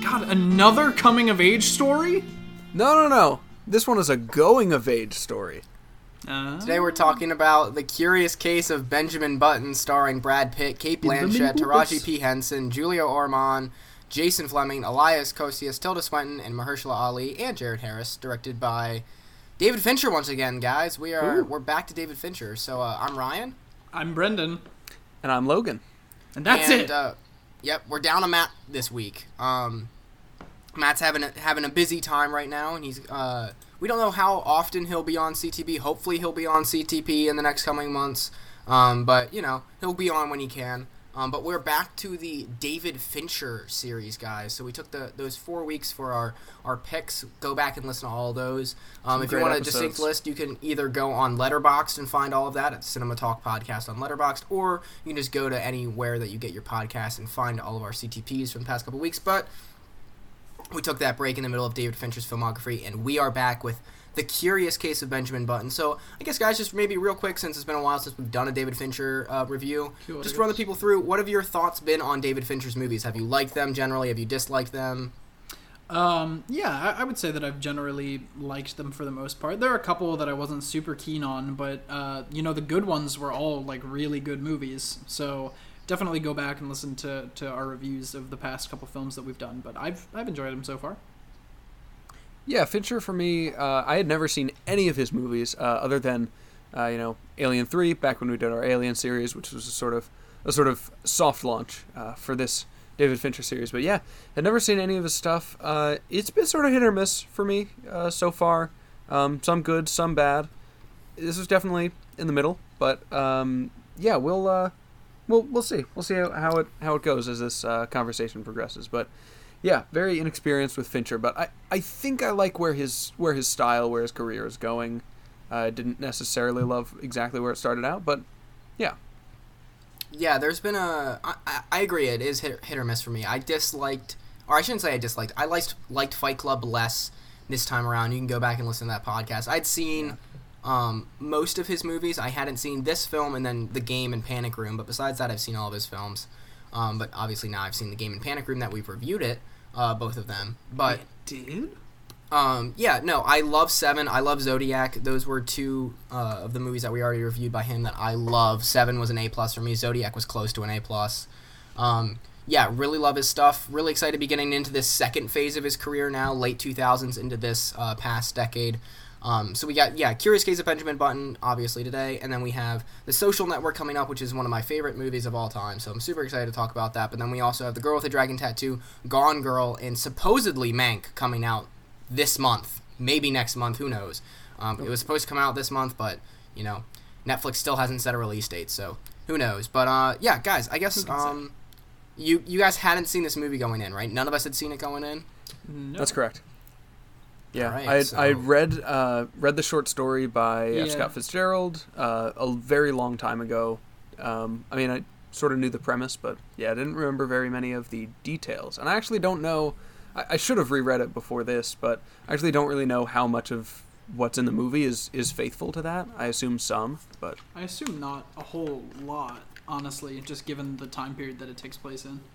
God, another coming-of-age story? No. This one is a going-of-age story. Today we're talking about The Curious Case of Benjamin Button, starring Brad Pitt, Kate Blanchett, Taraji P. Henson, Julia Ormond, Jason Fleming, Elias Koteas, Tilda Swinton, and Mahershala Ali, and Jared Harris, directed by David Fincher once again, guys. We're back to David Fincher. So I'm Ryan. I'm Brendan. And I'm Logan. And that's it. Yep, we're down to Matt this week. Matt's having a busy time right now, and he's we don't know how often he'll be on CTP. Hopefully he'll be on CTP in the next coming months. But he'll be on when he can. But we're back to the David Fincher series, guys. So we took those 4 weeks for our picks. Go back and listen to all those. If you want a distinct list, you can either go on Letterboxd and find all of that at Cinema Talk Podcast on Letterboxd, or you can just go to anywhere that you get your podcast and find all of our CTPs from the past couple weeks. But we took that break in the middle of David Fincher's filmography, and we are back with The Curious Case of Benjamin Button. So I guess, guys, just maybe real quick, since it's been a while since we've done a David Fincher review, just run the people through. What have your thoughts been on David Fincher's movies? Have you liked them generally? Have you disliked them? Yeah, I would say that I've generally liked them for the most part. There are a couple that I wasn't super keen on, but the good ones were all like really good movies. So definitely go back and listen to our reviews of the past couple films that we've done. But I've enjoyed them so far. Yeah, Fincher for me, I had never seen any of his movies other than, Alien 3, back when we did our Alien series, which was a sort of soft launch for this David Fincher series. But yeah, had never seen any of his stuff. It's been sort of hit or miss for me so far. Some good, some bad. This was definitely in the middle, but yeah, we'll see. We'll see how it goes as this conversation progresses. But yeah, very inexperienced with Fincher, but I think I like where his style, where his career is going. I didn't necessarily love exactly where it started out, but yeah. Yeah, there's been I agree, it is hit or miss for me. I disliked, or I shouldn't say I disliked, I liked Fight Club less this time around. You can go back and listen to that podcast. I'd seen most of his movies. I hadn't seen this film and then The Game and Panic Room, but besides that, I've seen all of his films. But obviously now I've seen The Game and Panic Room that we've reviewed it. Both of them, but dude, I love Seven. I love Zodiac. Those were two of the movies that we already reviewed by him that I love. Seven was an A+ for me. Zodiac was close to an A+. Really love his stuff. Really excited to be getting into this second phase of his career now, late 2000s into this past decade. So we got, Curious Case of Benjamin Button, obviously, today, and then we have The Social Network coming up, which is one of my favorite movies of all time, so I'm super excited to talk about that. But then we also have The Girl with the Dragon Tattoo, Gone Girl, and supposedly Mank coming out this month, maybe next month, who knows. It was supposed to come out this month, but, Netflix still hasn't set a release date, so who knows. But, guys, I guess you guys hadn't seen this movie going in, right? None of us had seen it going in? No. That's correct. Yeah, right, I read the short story by F. Scott Fitzgerald a very long time ago. I sort of knew the premise, but yeah, I didn't remember very many of the details. And I actually don't know, I should have reread it before this, but I actually don't really know how much of what's in the movie is faithful to that. I assume some, but I assume not a whole lot, honestly, just given the time period that it takes place in.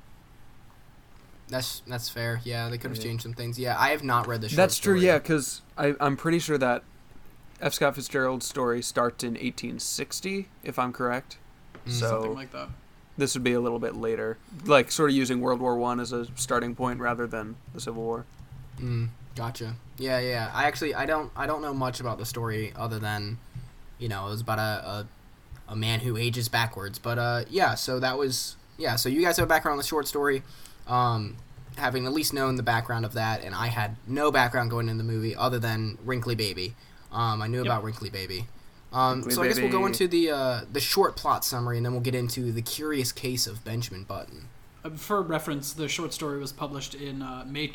That's fair. Yeah, they could have changed some things. Yeah, I have not read the short That's story. true, yeah, because I'm pretty sure that F. Scott Fitzgerald's story starts in 1860, if I'm correct. So something like that. This would be a little bit later, like sort of using World War I as a starting point rather than the Civil War. Gotcha. Yeah. I don't know much about the story other than, it was about a man who ages backwards. But so that was So you guys have a background on the short story. Having at least known the background of that, and I had no background going into the movie other than Wrinkly Baby. I knew about Wrinkly Baby. So I guess we'll go into the short plot summary, and then we'll get into The Curious Case of Benjamin Button. For reference, the short story was published in on May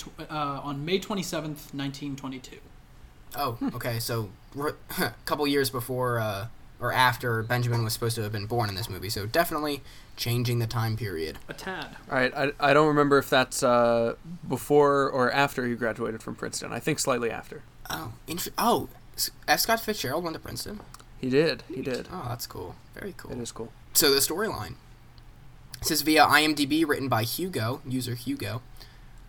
27th, 1922. Oh, okay. So a couple years before or after Benjamin was supposed to have been born in this movie, so definitely changing the time period. A tad. All right, I don't remember if that's before or after he graduated from Princeton. I think slightly after. Oh, F. Scott Fitzgerald went to Princeton? He did. Oh, that's cool. Very cool. It is cool. So the storyline. It says via IMDb, written by Hugo, user Hugo.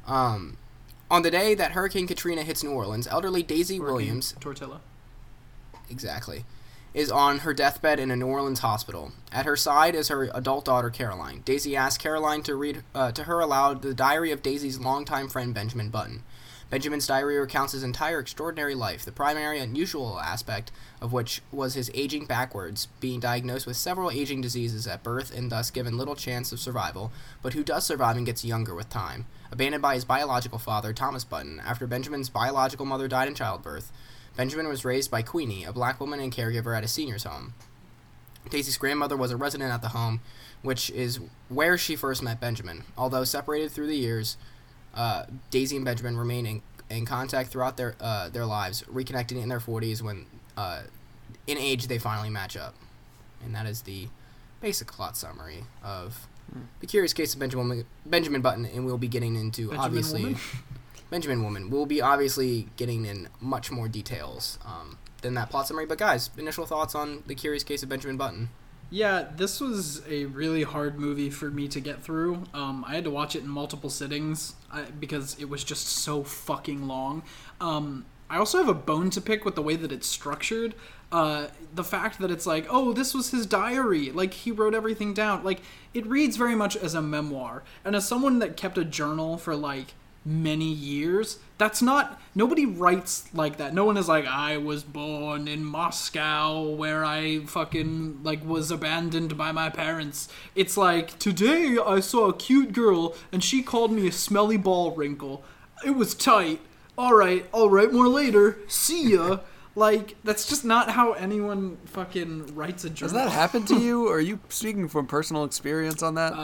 On the day that Hurricane Katrina hits New Orleans, elderly Daisy Williams, Tortilla. exactly, is on her deathbed in a New Orleans hospital. At her side is her adult daughter, Caroline. Daisy asks Caroline to read to her aloud the diary of Daisy's longtime friend, Benjamin Button. Benjamin's diary recounts his entire extraordinary life, the primary unusual aspect of which was his aging backwards, being diagnosed with several aging diseases at birth and thus given little chance of survival, but who does survive and gets younger with time. Abandoned by his biological father, Thomas Button, after Benjamin's biological mother died in childbirth, Benjamin was raised by Queenie, a black woman and caregiver at a senior's home. Daisy's grandmother was a resident at the home, which is where she first met Benjamin. Although separated through the years, Daisy and Benjamin remain in contact throughout their lives, reconnecting in their 40s when, in age, they finally match up. And that is the basic plot summary of The Curious Case of Benjamin Button, and we'll be getting into, Benjamin Woman. We'll be obviously getting in much more details than that plot summary. But guys, initial thoughts on The Curious Case of Benjamin Button? Yeah, this was a really hard movie for me to get through. I had to watch it in multiple sittings because it was just so fucking long. I also have a bone to pick with the way that it's structured. The fact that it's like, oh, this was his diary. Like, he wrote everything down. Like, it reads very much as a memoir. And as someone that kept a journal for, like, many years, that's not, nobody writes like that. No one is like, I was born in Moscow where I fucking like was abandoned by my parents. It's like, today I saw a cute girl and she called me a smelly ball wrinkle. It was tight. Alright, more later. See ya. Like, that's just not how anyone fucking writes a journal. Has that happened to you? Or are you speaking from personal experience on that?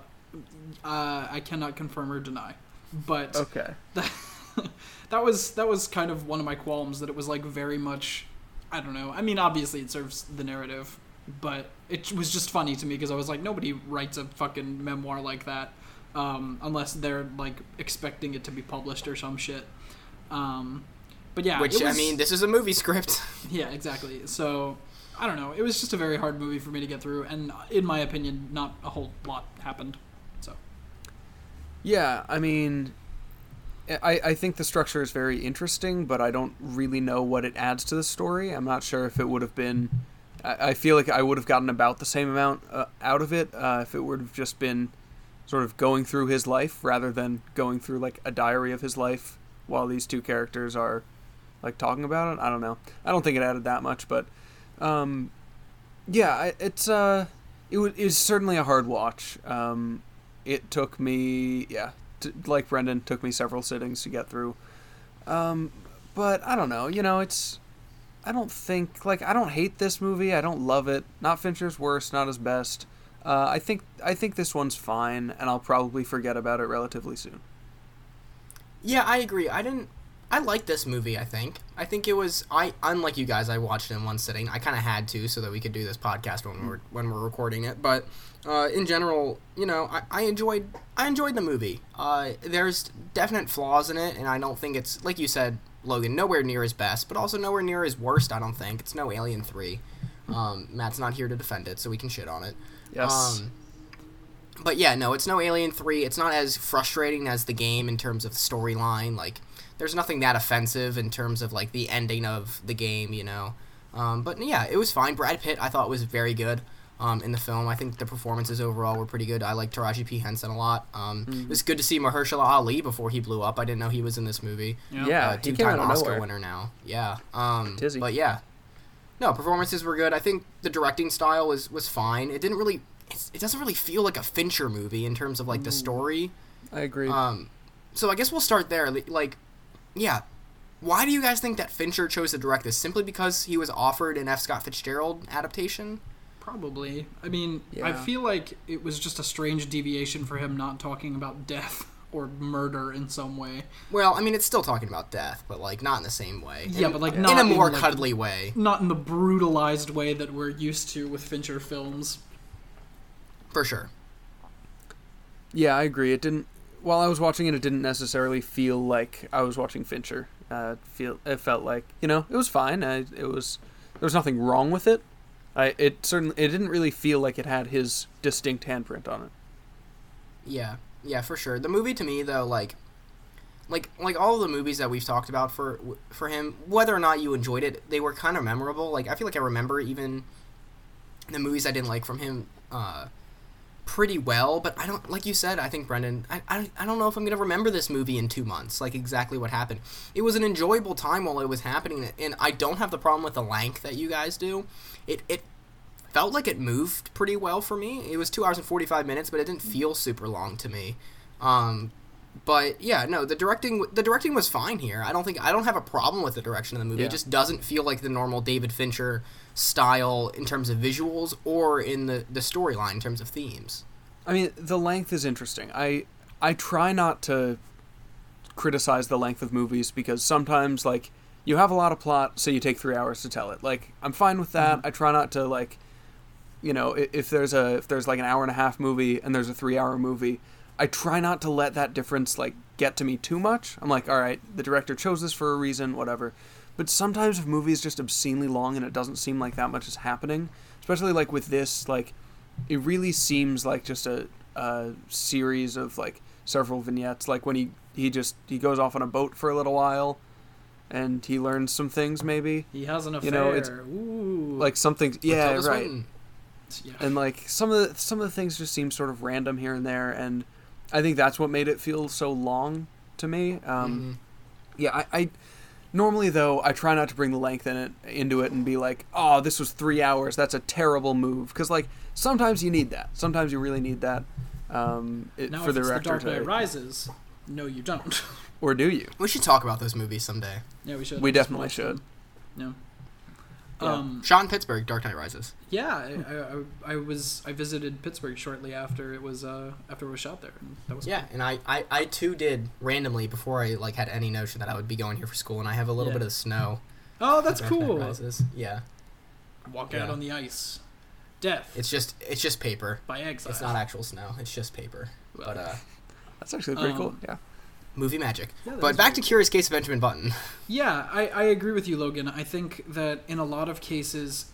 I cannot confirm or deny. But okay, that was kind of one of my qualms, that it was like very much, I don't know. I mean, obviously it serves the narrative, but it was just funny to me because I was like, nobody writes a fucking memoir like that unless they're like expecting it to be published or some shit. But yeah, which I mean, this is a movie script. Yeah, exactly. So I don't know. It was just a very hard movie for me to get through, and in my opinion, not a whole lot happened. So. Yeah, I mean, I think the structure is very interesting, but I don't really know what it adds to the story. I'm not sure if it would have been... I feel like I would have gotten about the same amount out of it if it would have just been sort of going through his life rather than going through, like, a diary of his life while these two characters are, like, talking about it. I don't know. I don't think it added that much, but... yeah, it was certainly a hard watch. It took me, like Brendan, took me several sittings to get through. But I don't know, I don't hate this movie. I don't love it. Not Fincher's worst, not his best. I think this one's fine, and I'll probably forget about it relatively soon. Yeah, I agree. I liked this movie, I think. I think it was, unlike you guys, I watched it in one sitting. I kind of had to so that we could do this podcast when we're recording it. But in general, I enjoyed the movie. There's definite flaws in it, and I don't think it's, like you said, Logan, nowhere near his best, but also nowhere near his worst, I don't think. It's no Alien 3. Matt's not here to defend it, so we can shit on it. Yes. But yeah, no, it's no Alien 3. It's not as frustrating as the game in terms of storyline. Like, there's nothing that offensive in terms of, like, the ending of the game, But yeah, it was fine. Brad Pitt, I thought, was very good in the film. I think the performances overall were pretty good. I like Taraji P. Henson a lot. It was good to see Mahershala Ali before he blew up. I didn't know he was in this movie. Yeah, he came out two-time of Oscar nowhere. winner now. Yeah. Tizzy. But yeah. No, performances were good. I think the directing style was fine. It didn't really... It doesn't really feel like a Fincher movie in terms of, like, the story. I agree. So I guess we'll start there. Like, yeah. Why do you guys think that Fincher chose to direct this? Simply because he was offered an F. Scott Fitzgerald adaptation? Probably. I mean, Yeah. I feel like it was just a strange deviation for him not talking about death or murder in some way. Well, I mean, it's still talking about death, but, like, not in the same way. Yeah, but, like, not in a more like, cuddly way. Not in the brutalized way that we're used to with Fincher films. For sure. Yeah, I agree. It didn't. While I was watching it, it didn't necessarily feel like I was watching Fincher. It felt like it was fine. There was nothing wrong with it. It didn't really feel like it had his distinct handprint on it. Yeah, for sure. The movie to me, though, like, like all the movies that we've talked about for him, whether or not you enjoyed it, they were kind of memorable. Like, I feel like I remember even the movies I didn't like from him pretty well, but I don't, like you said, I think, Brendan, I don't know if I'm going to remember this movie in 2 months, like exactly what happened. It was an enjoyable time while it was happening, and I don't have the problem with the length that you guys do. It felt like it moved pretty well for me. It was 2 hours and 45 minutes, but it didn't feel super long to me. But yeah, no, the directing was fine here. I don't have a problem with the direction of the movie. Yeah. It just doesn't feel like the normal David Fincher style in terms of visuals or in the storyline in terms of themes. I mean, the length is interesting. I try not to criticize the length of movies because sometimes, like, you have a lot of plot, so you take 3 hours to tell it. Like, I'm fine with that. I try not to, like, you know, if there's like an hour and a half movie and there's a 3 hour movie, I try not to let that difference, like, get to me too much. I'm like, all right, the director chose this for a reason, whatever. But sometimes if a movie is just obscenely long and it doesn't seem like that much is happening, especially, like, with this, like, it really seems like just a series of, like, several vignettes. Like, when he goes off on a boat for a little while and he learns some things, maybe. He has an affair. You know, it's Ooh. like something, yeah, Tilda right. Swinton. Yeah. And, like, some of the things just seem sort of random here and there, and I think that's what made it feel so long to me. Yeah, I normally, though, I try not to bring the length into it and be like, oh, this was 3 hours, that's a terrible move. Because, like, sometimes you need that. Sometimes you really need that Now, for if the it's The director Dark Knight to... Rises, no, you don't. Or do you? We should talk about those movies someday. Yeah, we should. We Just definitely watch should. them. Yeah. Yeah. Sean Pittsburgh, Dark Knight Rises. Yeah, I visited Pittsburgh shortly after it was shot there. And that was Yeah, and I too did randomly before I like had any notion that I would be going here for school, and I have a little Yeah. bit of snow. Oh, that's Dark Knight cool. Rises. Yeah, Walk out Yeah. on the ice. Death it's just paper. by exile. It's not actual snow. It's just paper. Well, But That's actually pretty cool, yeah. movie magic. Yeah, that But is back really to Curious Case of Benjamin Button. Yeah, I agree with you, Logan. I think that in a lot of cases,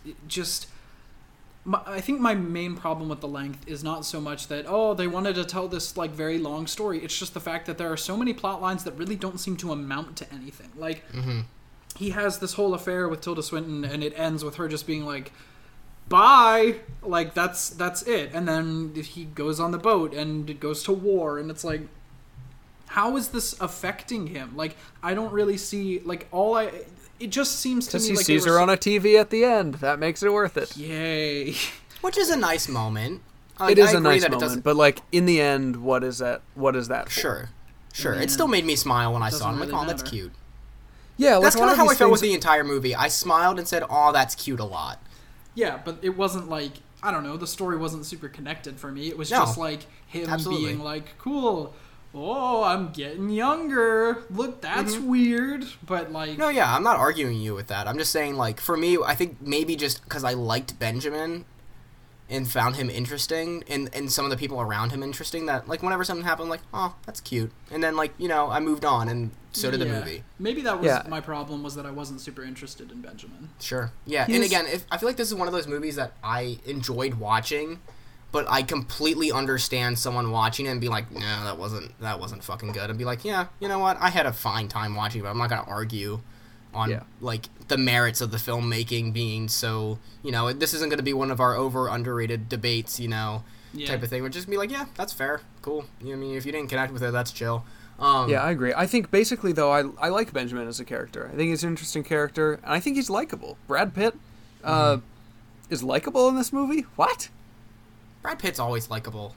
I think my main problem with the length is not so much that, oh, they wanted to tell this, like, very long story. It's just the fact that there are so many plot lines that really don't seem to amount to anything. Like, he has this whole affair with Tilda Swinton, and it ends with her just being like, bye! Like, that's it. And then he goes on the boat, and it goes to war, and it's like, how is this affecting him? Like, I don't really see, like, it just seems to Because me he like sees her on a TV at the end. That makes it worth it. Yay. Which is a nice moment. It is I a agree nice that it moment, doesn't- but, like, in the end, what is that for? Sure. Yeah. It still made me smile when I Doesn't saw it. I'm like, really oh, that's matter. cute. Yeah, like, That's a lot kind of how I these felt with things- the entire movie. I smiled and said, oh, that's cute a lot. Yeah, but it wasn't like, I don't know, the story wasn't super connected for me. It was No. just like him Absolutely. being like, cool, oh, I'm getting younger. Look, that's weird. But, like, No, yeah, I'm not arguing you with that. I'm just saying, like, for me, I think maybe just because I liked Benjamin and found him interesting and some of the people around him interesting, that, like, whenever something happened, I'm like, oh, that's cute. And then, like, you know, I moved on, and so did the yeah. movie. Maybe that was Yeah. my problem, was that I wasn't super interested in Benjamin. Sure. Yeah, and again, I feel like this is one of those movies that I enjoyed watching, but I completely understand someone watching it and be like, no, that wasn't fucking good. And be like, yeah, you know what? I had a fine time watching it, but I'm not going to argue on, Yeah. like, the merits of the filmmaking being so, you know, this isn't going to be one of our underrated debates, you know, Yeah. type of thing. We're just be like, yeah, that's fair. Cool. You know what I mean? If you didn't connect with it, that's chill. Yeah, I agree. I think basically, though, I like Benjamin as a character. I think he's an interesting character, and I think he's likable. Brad Pitt is likable in this movie? What? Brad Pitt's always likable.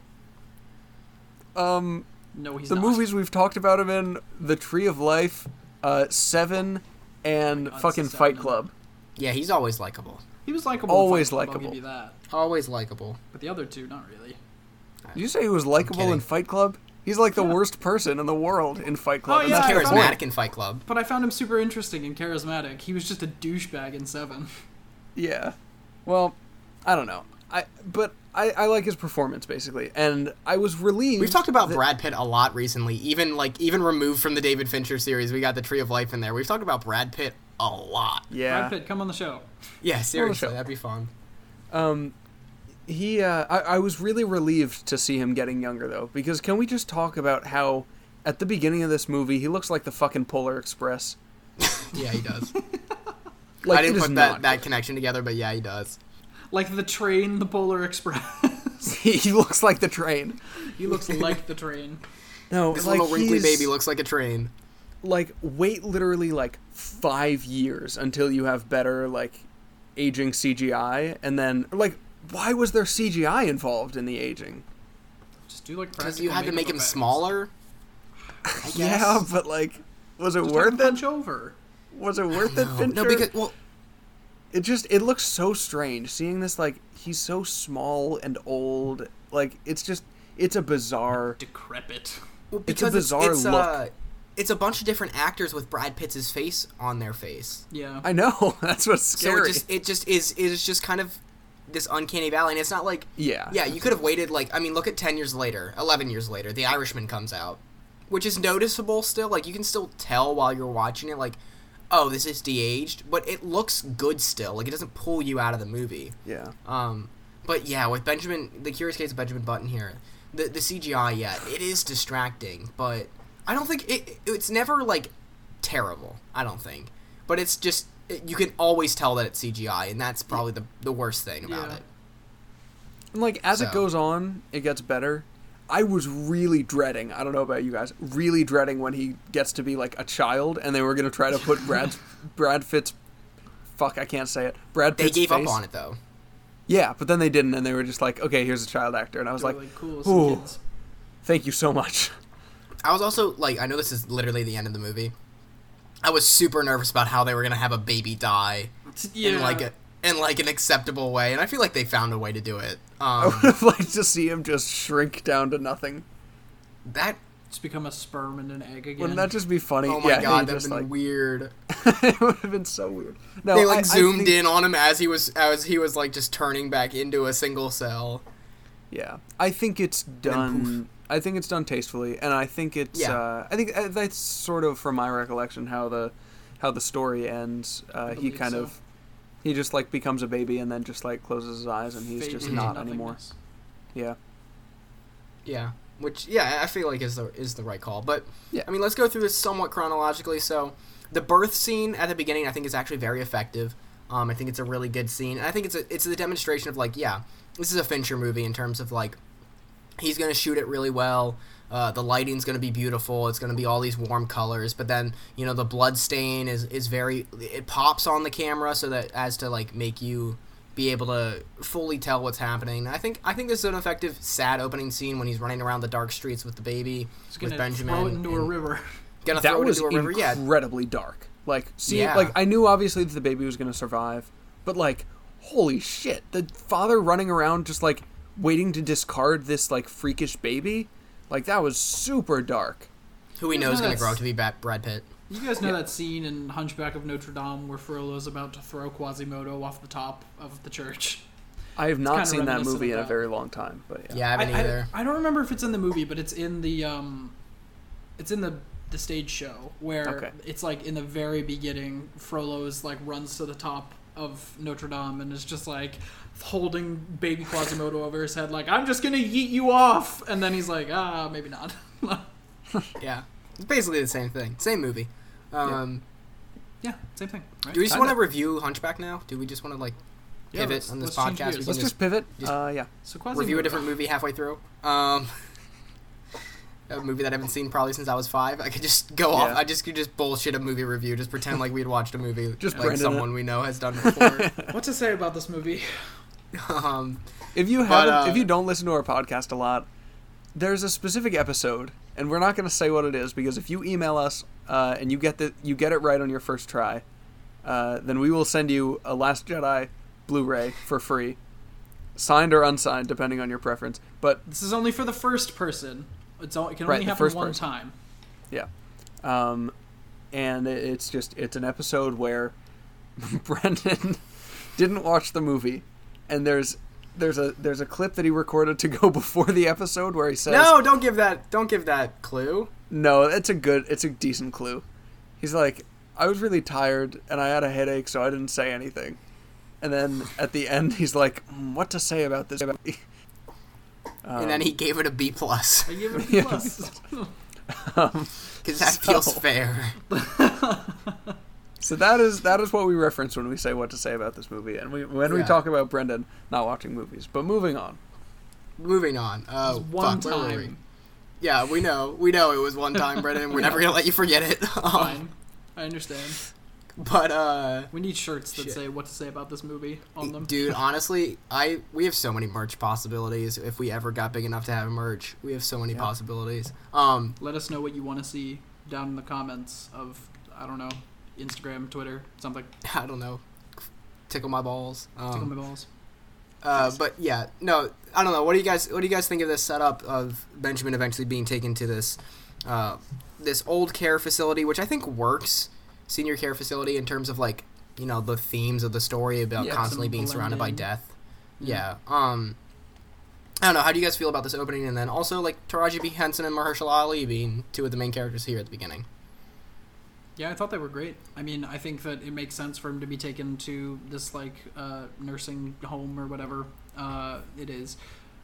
No, he's The not. movies we've talked about him in, The Tree of Life, Seven, and God, fucking Seven. Fight Club. Yeah, he's always likable. He was likable. Always in Fight Club, likable. I'll give you that. Always likable. But the other two, not really. Did you say he was likable kidding. in Fight Club? He's like the worst person in the world in Fight Club. Oh, and yeah, that's I the found point. Charismatic in Fight Club. But I found him super interesting and charismatic. He was just a douchebag in Seven. Yeah. Well, I don't know. I like his performance, basically. And I was relieved. We've talked about that- Brad Pitt a lot recently. Even removed from the David Fincher series, we got the Tree of Life in there. We've talked about Brad Pitt a lot. Yeah. Brad Pitt, come on the show. Yeah, seriously, show. that'd be fun. I was really relieved to see him getting younger, though, because can we just talk about how at the beginning of this movie, he looks like the fucking Polar Express. Yeah, he does. Like, I didn't it is put not that connection together, but yeah, he does. Like the train, the Polar Express. he looks like the train. He looks like the train. No, This like, little wrinkly he's- baby looks like a train. Like, wait literally, like, 5 years until you have better, like, aging CGI, and then, like, why was there CGI involved in the aging? Just do like Because practical you had to makeup make him effects. smaller, I guess. Yeah, but, like, was it Just worth have him it? punch over. Was it worth it, Fincher? No, because, well, It looks so strange, seeing this, like, he's so small and old, like, it's a bizarre, Decrepit. because bizarre look. It's a bunch of different actors with Brad Pitt's face on their face. Yeah. I know, that's what's So scary. it just is just kind of this uncanny valley, and it's not like Yeah. you could have waited, like, I mean, look at 10 years later, 11 years later, The Irishman comes out, which is noticeable still. Like, you can still tell while you're watching it, like, oh, this is de-aged, but it looks good still. Like, it doesn't pull you out of the movie. Yeah. But yeah, with The Curious Case of Benjamin Button here, the CGI, yeah, it is distracting, but I don't think it's never, like, terrible, I don't think. But it's just, you can always tell that it's CGI, and that's probably the worst thing about Yeah. it. And, like, as it So. goes on, it gets better. I was really dreading, I don't know about you guys, really dreading when he gets to be, like, a child, and they were going to try to put Brad Pitt's, fuck, I can't say it, Brad They Pitt's gave face. up on it, though. Yeah, but then they didn't, and they were just like, okay, here's a child actor, and I was They're like, cool, ooh, some kids. thank you so much. I was also, like, I know this is literally the end of the movie. I was super nervous about how they were going to have a baby die Yeah. in an acceptable way, and I feel like they found a way to do it. I would have liked to see him just shrink down to nothing. That, Just become a sperm and an egg again. Wouldn't that just be funny? oh my yeah, god, he that'd just, been like, weird. it would have been so weird. No, They, like, I zoomed think- in on him as he was, like, just turning back into a single cell. Yeah, I think it's then done. I think it's done tastefully, and I think it's. Yeah. I think that's sort of, from my recollection, how the story ends. He believe kind so. of, he just, like, becomes a baby and then just, like, closes his eyes and he's Fades just into not nothingness. anymore. Yeah. Yeah, which, yeah, I feel like is the right call. But, Yeah. I mean, let's go through this somewhat chronologically. So, the birth scene at the beginning, I think, is actually very effective. I think it's a really good scene. And I think it's the demonstration of, like, yeah, this is a Fincher movie in terms of, like, he's going to shoot it really well. The lighting's going to be beautiful. It's going to be all these warm colors. But then, you know, the blood stain is very... It pops on the camera so that as to, like, make you be able to fully tell what's happening. I think this is an effective, sad opening scene when he's running around the dark streets with the baby, He's with gonna Benjamin. throw it into a and river. Gonna That throw it was into a river, yeah. incredibly dark. Like, seeing, Yeah. like, I knew obviously that the baby was going to survive, but, like, holy shit, the father running around just, like, waiting to discard this, like, freakish baby, like, that was super dark. Who we Yeah, know is no, going to grow that's- up to be Brad Pitt. You guys know that scene in Hunchback of Notre Dame where Frollo's about to throw Quasimodo off the top of the church? I have not kinda seen that reminiscent movie of in a that. very long time, but yeah. Yeah, I haven't either. I don't remember if it's in the movie, but it's in the stage show where Okay. it's like in the very beginning, Frollo's like runs to the top of Notre Dame and is just like holding baby Quasimodo over his head, like, I'm just gonna yeet you off, and then he's like, maybe not. Yeah. It's basically the same thing. Same movie. Yeah, same thing. Right? Do we just Kinda. want to review Hunchback now? Do we just want to, like, Yeah, pivot let's- on this let's change podcast? gears. We Let's can just pivot. just- Yeah. So Quasimodo. review a different movie halfway through. A movie that I haven't seen probably since I was 5. I could just go off. Yeah. I just could just bullshit a movie review. Just pretend like we'd watched a movie Just like Brandon someone we know has done before. What to say about this movie? If you But, haven't, if you don't listen to our podcast a lot, there's a specific episode, and we're not going to say what it is because if you email us and you get it right on your first try, then we will send you a Last Jedi Blu-ray for free, signed or unsigned depending on your preference. But This is only for the first person. It can Right, only the happen first one person. time. yeah, and it's an episode where Brendan didn't watch the movie, and there's a clip that he recorded to go before the episode where he says, No, don't give that clue. No, it's a decent clue. He's like, I was really tired and I had a headache, so I didn't say anything. And then at the end, he's like, what to say about this? And then he gave it a B+. I give it a Yeah. plus. Because that feels fair. So that is what we reference when we say what to say about this movie, and we talk about Brendan not watching movies. But moving on. Moving on. One time. Yeah, we know it was one time, Brendan. We're never gonna let you forget it. Fine. I understand. But we need shirts that say what to say about this movie on them. Dude, honestly, we have so many merch possibilities. If we ever got big enough to have merch, we have so many possibilities. Let us know what you want to see down in the comments of, I don't know, Instagram, Twitter, something. I don't know. Tickle my balls. Tickle my balls. But yeah, no, I don't know. What do you guys think of this setup of Benjamin eventually being taken to this old care facility, which I think works, senior care facility, in terms of like, you know, the themes of the story about constantly being surrounded by death. Yeah. I don't know. How do you guys feel about this opening? And then also like Taraji B. Henson and Mahershala Ali being two of the main characters here at the beginning. Yeah, I thought they were great. I mean, I think that it makes sense for him to be taken to this like nursing home or whatever it is.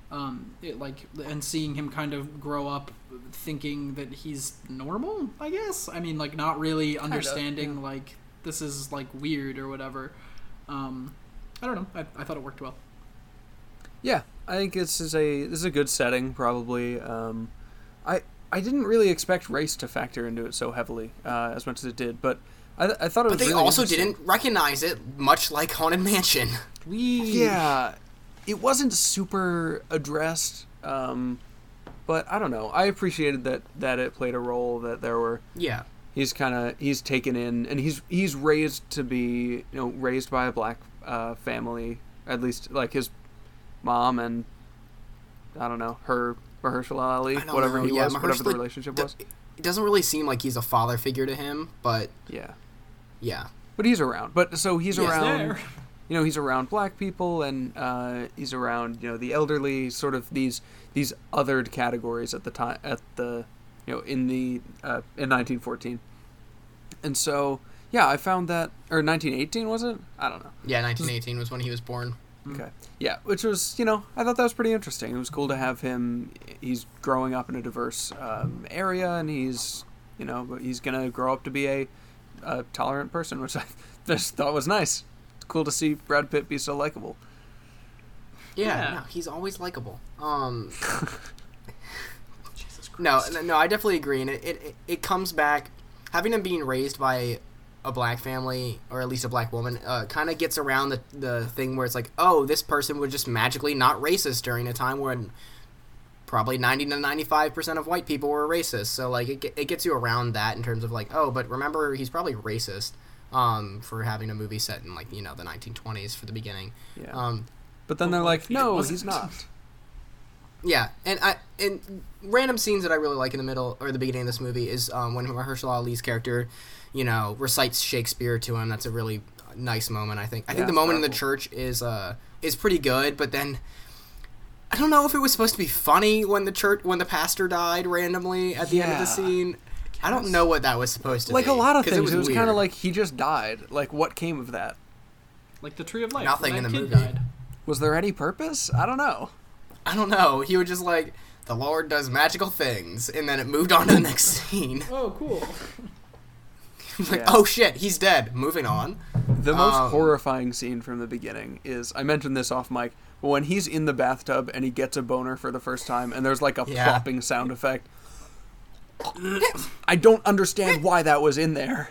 And seeing him kind of grow up thinking that he's normal, I guess. I mean, like not really understanding like this is like weird or whatever. I don't know. I thought it worked well. Yeah, I think this is a good setting probably. I didn't really expect race to factor into it so heavily as much as it did, but I thought it was. But they really also didn't recognize it, much like Haunted Mansion. Yeah, it wasn't super addressed, but I don't know. I appreciated that it played a role. That there were. Yeah. He's taken in, and he's raised to be, you know, raised by a black family, at least like his mom and I don't know, her. Mahershala Ali, whatever he was, whatever the relationship was. It doesn't really seem like he's a father figure to him, but yeah. But he's around. But so he's around. There. You know, he's around black people, and he's around, you know, the elderly, sort of these othered categories at the time, in 1914. And so I found that, or 1918 was it? I don't know. Yeah, 1918 was when he was born. Okay. Yeah, which was, you know, I thought that was pretty interesting. It was cool to have him. He's growing up in a diverse area, and he's going to grow up to be a tolerant person, which I just thought was nice. It's cool to see Brad Pitt be so likable. Yeah. No, he's always likable. Jesus Christ. No, I definitely agree, and it comes back, having him being raised by a black family, or at least a black woman, kind of gets around the thing where it's like, oh, this person was just magically not racist during a time when probably 90 to 95% of white people were racist. So like it gets you around that in terms of like, oh, but remember, he's probably racist for having a movie set in like, you know, the 1920s for the beginning. Yeah. But then they're like, no, he's not. Yeah, and random scenes that I really like in the middle or the beginning of this movie is when Mahershala Ali's character, you know, recites Shakespeare to him. That's a really nice moment, I think. I think the moment in the church is pretty good, but then I don't know if it was supposed to be funny when the pastor died randomly at the end of the scene. I don't know what that was supposed to be. Like a lot of things, it was kind of like he just died. Like, what came of that? Like the Tree of Life. Nothing in the movie. Died. Was there any purpose? I don't know. He was just like, the Lord does magical things, and then it moved on to the next scene. Oh, cool. Like, oh shit, he's dead. Moving on. The most horrifying scene from the beginning is, I mentioned this off mic, but when he's in the bathtub and he gets a boner for the first time, and there's like a plopping sound effect. I don't understand why that was in there.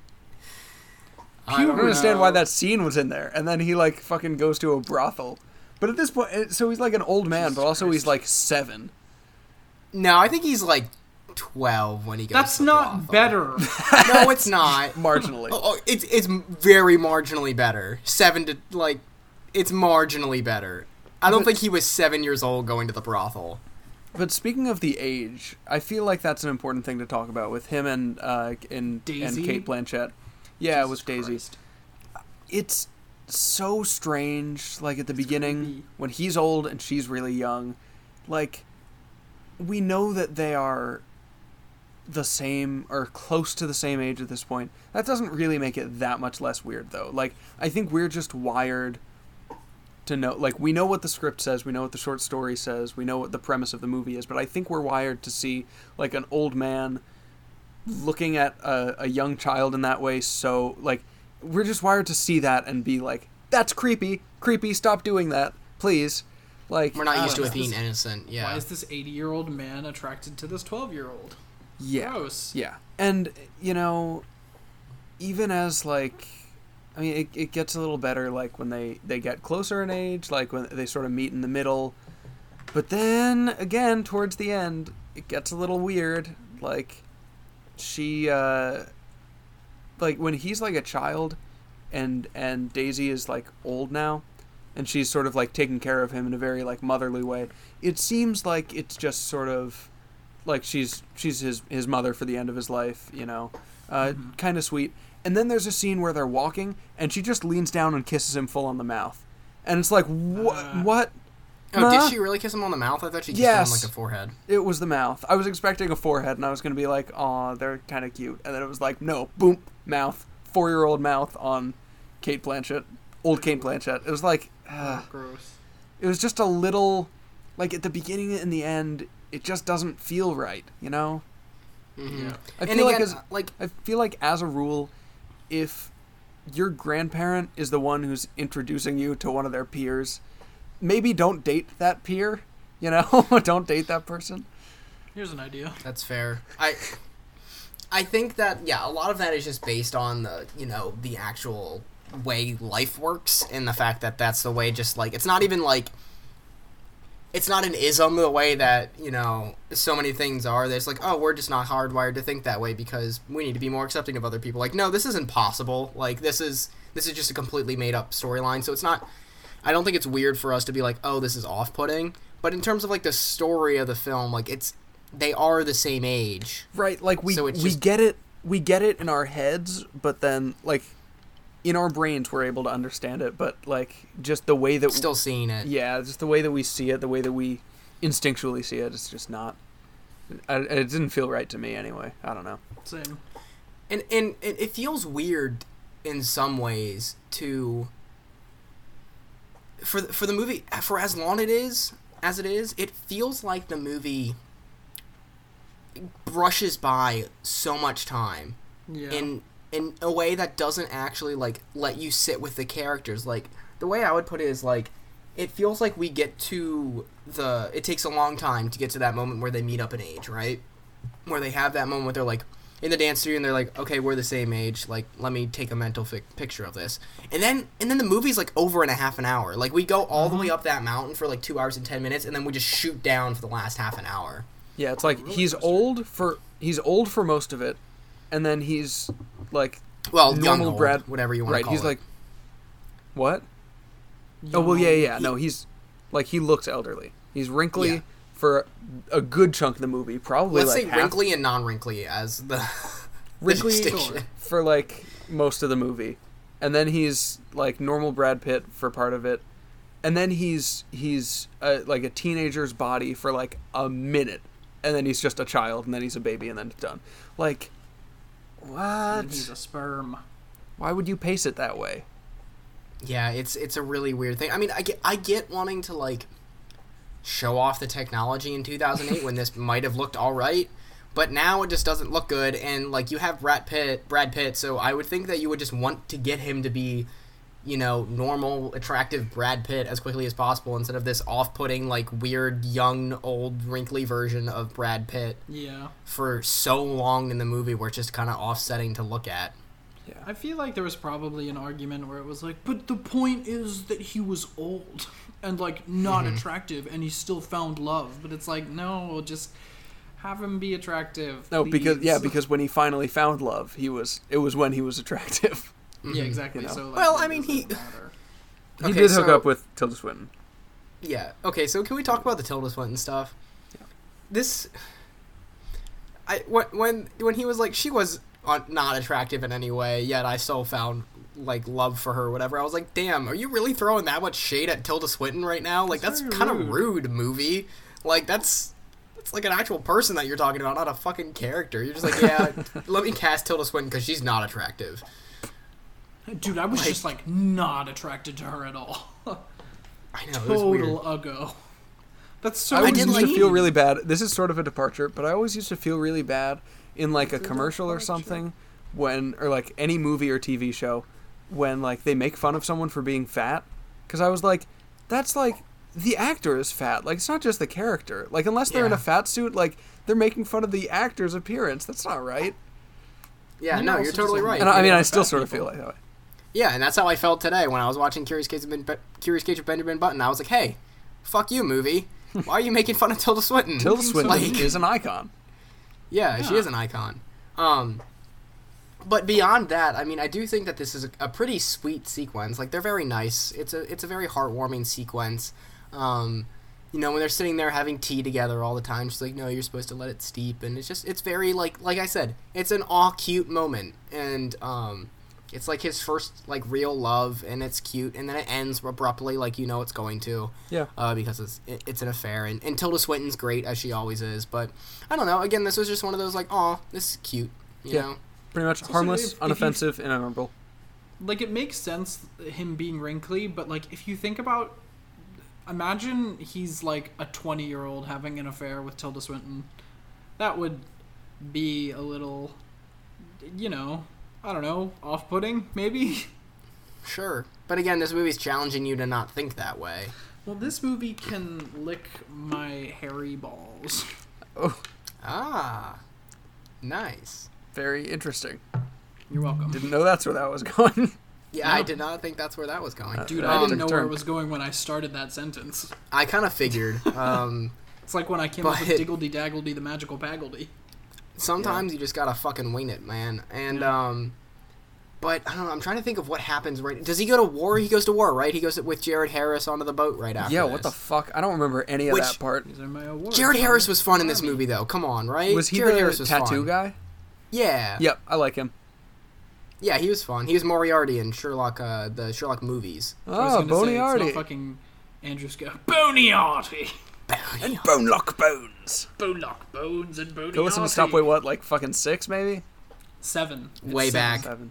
I don't understand why that scene was in there. And then he like fucking goes to a brothel. But at this point, so he's like an old man, but also he's like 7. No, I think he's like 12 when he goes. That's to not better. No, it's not. Marginally. It's very marginally better. 7 to like, it's marginally better. I don't think he was 7 years old going to the brothel. But speaking of the age, I feel like that's an important thing to talk about with him and Cate Blanchett. Yeah, Jesus with Daisy. Christ. It's so strange, like at the beginning, when he's old and she's really young. Like, we know that they are the same, or close to the same age at this point. That doesn't really make it that much less weird, though. Like, I think we're just wired to know, like, we know what the script says, we know what the short story says, we know what the premise of the movie is, but I think we're wired to see, like, an old man looking at a young child in that way, so, like, we're just wired to see that and be like, that's creepy, stop doing that, please. Like, we're not used to it being innocent, yeah. Why is this 80-year-old man attracted to this 12-year-old? Yeah. Gross. Yeah. And, you know, even as, like, I mean, it gets a little better, like, when they get closer in age, like, when they sort of meet in the middle. But then, again, towards the end, it gets a little weird. Like, she, like, when he's, like, a child, and Daisy is, like, old now, and she's sort of, like, taking care of him in a very, like, motherly way, it seems like it's just sort of, like, she's his mother for the end of his life, you know. Kind of sweet. And then there's a scene where they're walking, and she just leans down and kisses him full on the mouth. And it's like, what? Oh, did she really kiss him on the mouth? I thought she kissed him on, like, the forehead. It was the mouth. I was expecting a forehead, and I was going to be like, aw, they're kind of cute. And then it was like, no, boom, mouth. 4-year-old mouth on Cate Blanchett. Old Cate Blanchett. It was like, gross. It was just a little, like, at the beginning and the end, it just doesn't feel right, you know? Mm-hmm. Yeah. I feel like as a rule, if your grandparent is the one who's introducing you to one of their peers, maybe don't date that peer, you know? Don't date that person. Here's an idea. That's fair. I think that, yeah, a lot of that is just based on the, you know, the actual way life works, and the fact that that's the way, just, like, it's not even, like, it's not an ism the way that, you know, so many things are. There's like, oh, we're just not hardwired to think that way because we need to be more accepting of other people. Like, no, this isn't possible. Like, this is just a completely made up storyline. So it's not, I don't think it's weird for us to be like, oh, this is off-putting. But in terms of, like, the story of the film, like, they are the same age. Right, like, we get it in our heads, but then, like, in our brains we're able to understand it, but, like, just the way that... Still seeing it. Yeah, just the way that we see it, the way that we instinctually see it, it's just not... it didn't feel right to me, anyway. I don't know. Same. And it feels weird in some ways to... For the movie, for as long as it is, it feels like the movie brushes by so much time. Yeah. In a way that doesn't actually, like, let you sit with the characters. Like, the way I would put it is, like, it feels like we get to it takes a long time to get to that moment where they meet up in age, right? Where they have that moment where they're, like, in the dance studio and they're like, okay, we're the same age, like, let me take a mental picture of this. And then the movie's, like, over in a half an hour. Like, we go all the way up that mountain for, like, 2 hours and 10 minutes, and then we just shoot down for the last half an hour. Yeah, it's like, he's old for most of it, and then he's, like, well, normal young, Brad, old, whatever you want to call it. Right, he's like, what? Young, oh, well, yeah. No, he's, like, he looks elderly. He's wrinkly for a good chunk of the movie, probably. Let's like say wrinkly and non-wrinkly as the wrinkly distinction. For, like, most of the movie, and then he's, like, normal Brad Pitt for part of it, and then he's like a teenager's body for, like, a minute, and then he's just a child, and then he's a baby, and then it's done. Like, what? And he's a sperm. Why would you pace it that way? Yeah, it's a really weird thing. I mean, I get wanting to, like, show off the technology in 2008 when this might have looked all right, but now it just doesn't look good. And, like, you have Brad Pitt, so I would think that you would just want to get him to be, you know, normal, attractive Brad Pitt as quickly as possible instead of this off-putting, like, weird, young, old, wrinkly version of Brad Pitt. Yeah. For so long in the movie where it's just kind of offsetting to look at. Yeah. I feel like there was probably an argument where it was like, but the point is that he was old and, like, not attractive, and he still found love. But it's like, no, just have him be attractive. No, please. because when he finally found love, it was when he was attractive. Yeah, exactly. You know? So, like, Well, I mean, he He did hook up with Tilda Swinton. Yeah. Okay, so can we talk about the Tilda Swinton stuff? Yeah. This... When he was like, she was not attractive in any way, yet I still found, like, love for her or whatever. I was like, damn, are you really throwing that much shade at Tilda Swinton right now? Like, that's kind of rude, movie. Like, that's like an actual person that you're talking about, not a fucking character. You're just like, yeah, let me cast Tilda Swinton because she's not attractive. Dude, I was just, like, not attracted to her at all. I know, it was weird. Total uggo. That's so I always did used to like- feel really bad. This is sort of a departure, but I always used to feel really bad in like a commercial or something or like any movie or TV show when like they make fun of someone for being fat, because I was like, that's like the actor is fat. Like it's not just the character. Like unless they're in Yeah. a fat suit, like they're making fun of the actor's appearance. That's not right. Yeah, You no, know, you're also totally just right. And I mean, Yeah, I still fat sort of people. feel like that way. Yeah, and that's how I felt today when I was watching Curious Case of Benjamin Button. I was like, hey, fuck you, movie. Why are you making fun of Tilda Swinton? Tilda Swinton Like, is an icon. yeah, she Yeah. is an icon. But beyond that, I mean, I do think that this is a pretty sweet sequence. Like, they're very nice. It's a very heartwarming sequence. You know, when they're sitting there having tea together all the time, she's like, no, you're supposed to let it steep. And it's very, like I said, it's an cute moment. And, it's like his first, like, real love, and it's cute. And then it ends abruptly, like you know it's going to. Yeah. Because it's an affair. And Tilda Swinton's great, as she always is. But, I don't know. Again, this was just one of those, like, aw, this is cute. You Yeah. know? Pretty much also, harmless, if you- unoffensive, and memorable. Like, it makes sense, him being wrinkly, but, like, if you think about... Imagine he's, like, a 20-year-old having an affair with Tilda Swinton. That would be a little, you know, I don't know, off-putting, maybe? Sure. But again, this movie's challenging you to not think that way. Well, this movie can lick my hairy balls. Oh, Ah. Nice. very interesting. You're welcome. Didn't know that's where that was going. Yeah, No. I did not think that's where that was going. Dude, Uh, I didn't took a know where turn. it was going when I started that sentence. I kind of figured. It's like when I came up with But- Diggledy Daggledy the Magical Paggledy. Sometimes you just gotta fucking wing it, man. And, Yeah. but, I don't know, I'm trying to think of what happens right... Does he go to war? He goes to war, right? He goes with Jared Harris onto the boat right after Yeah, this. what the fuck? I don't remember any of Which- that part. These are my awards. Jared Harris was fun in this Army. movie, though. Come on, right? Was he Jared the Harris was tattoo fun. guy? Yeah. Yep, I like him. Yeah, he was fun. He was Moriarty in Sherlock, the Sherlock movies. I was Oh, gonna say, it's not Boniarty. fucking Andrew Scott. Boniarty! And Bone Lock Bones. Bonelock Bones and Boniarty. Go listen to Stop Way What, like fucking 6 maybe? 7. Way It's back. 7.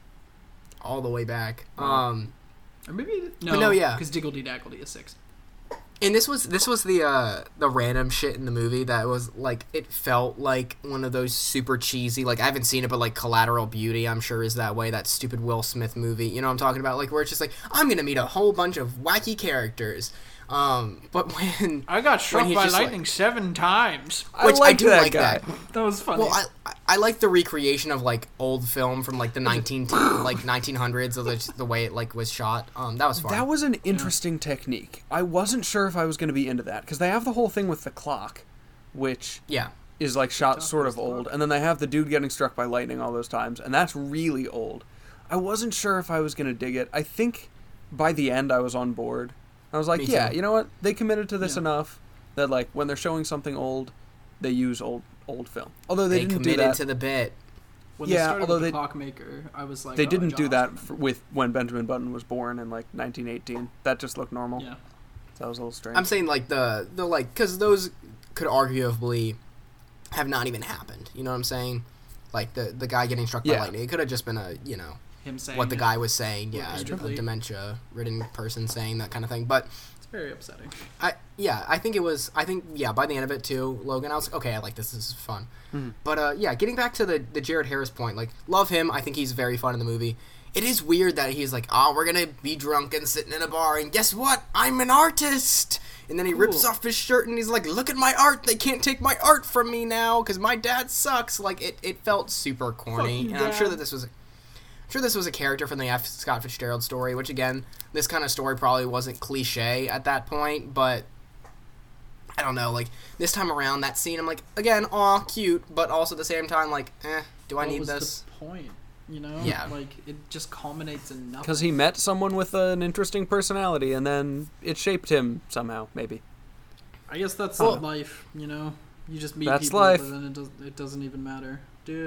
All the way back. Or maybe... No, no, yeah. Because Diggledy Daggledy is 6. And this was the random shit in the movie that was like, it felt like one of those super cheesy, like I haven't seen it, but like Collateral Beauty, I'm sure is that way, that stupid Will Smith movie, you know what I'm talking about, like where it's just like, I'm gonna meet a whole bunch of wacky characters, but when I got struck he's by just like- lightning 7 times. Which I liked do that like guy. that. That was funny. Well, I like the recreation of like old film from like the 1900s, of the way it like was shot. That was fun. That was an interesting technique. I wasn't sure if I was going to be into that, because they have the whole thing with the clock, which yeah. is like shot sort of old, and then they have the dude getting struck by lightning all those times, and that's really old. I wasn't sure if I was going to dig it. I think by the end I was on board. I was like, Me yeah, too. you know what? They committed to this Yeah. enough that like when they're showing something old, they use old film. Although they, They didn't do committed that. to the bit. when yeah, they started although with the they- Clockmaker, I was like, They oh, didn't do John that Osborne. with when Benjamin Button was born in like 1918. That just looked normal. Yeah. So that was a little strange. I'm saying like the like, because those could arguably have not even happened. You know what I'm saying? Like the guy getting struck by Yeah. lightning. It could have just been Him saying what the it. guy was saying. With Yeah, his a tribute. dementia-ridden person saying that kind of thing. But It's very upsetting. I think by the end of it too, Logan, I was okay. I like this. This is fun. Mhm. But yeah, getting back to the Jared Harris point, like love him. I think he's very fun in the movie. It is weird that he's like, oh, we're gonna be drunk and sitting in a bar, and guess what? I'm an artist. And then he rips Cool. off his shirt and he's like, look at my art. They can't take my art from me now because my dad sucks. Like it felt super corny, Fuck you, and I'm sure Dad. that this was a character from the F. Scott Fitzgerald story, which again, this kind of story probably wasn't cliche at that point, but I don't know, like, this time around, that scene, I'm like, again, aw, cute, but also at the same time, like, do I What need was this? the point? You know? Yeah. Like, it just culminates in nothing. Because he met someone with an interesting personality, and then it shaped him somehow, maybe. I guess that's Well- life, you know? You just meet That's people, life. but then it doesn't even matter.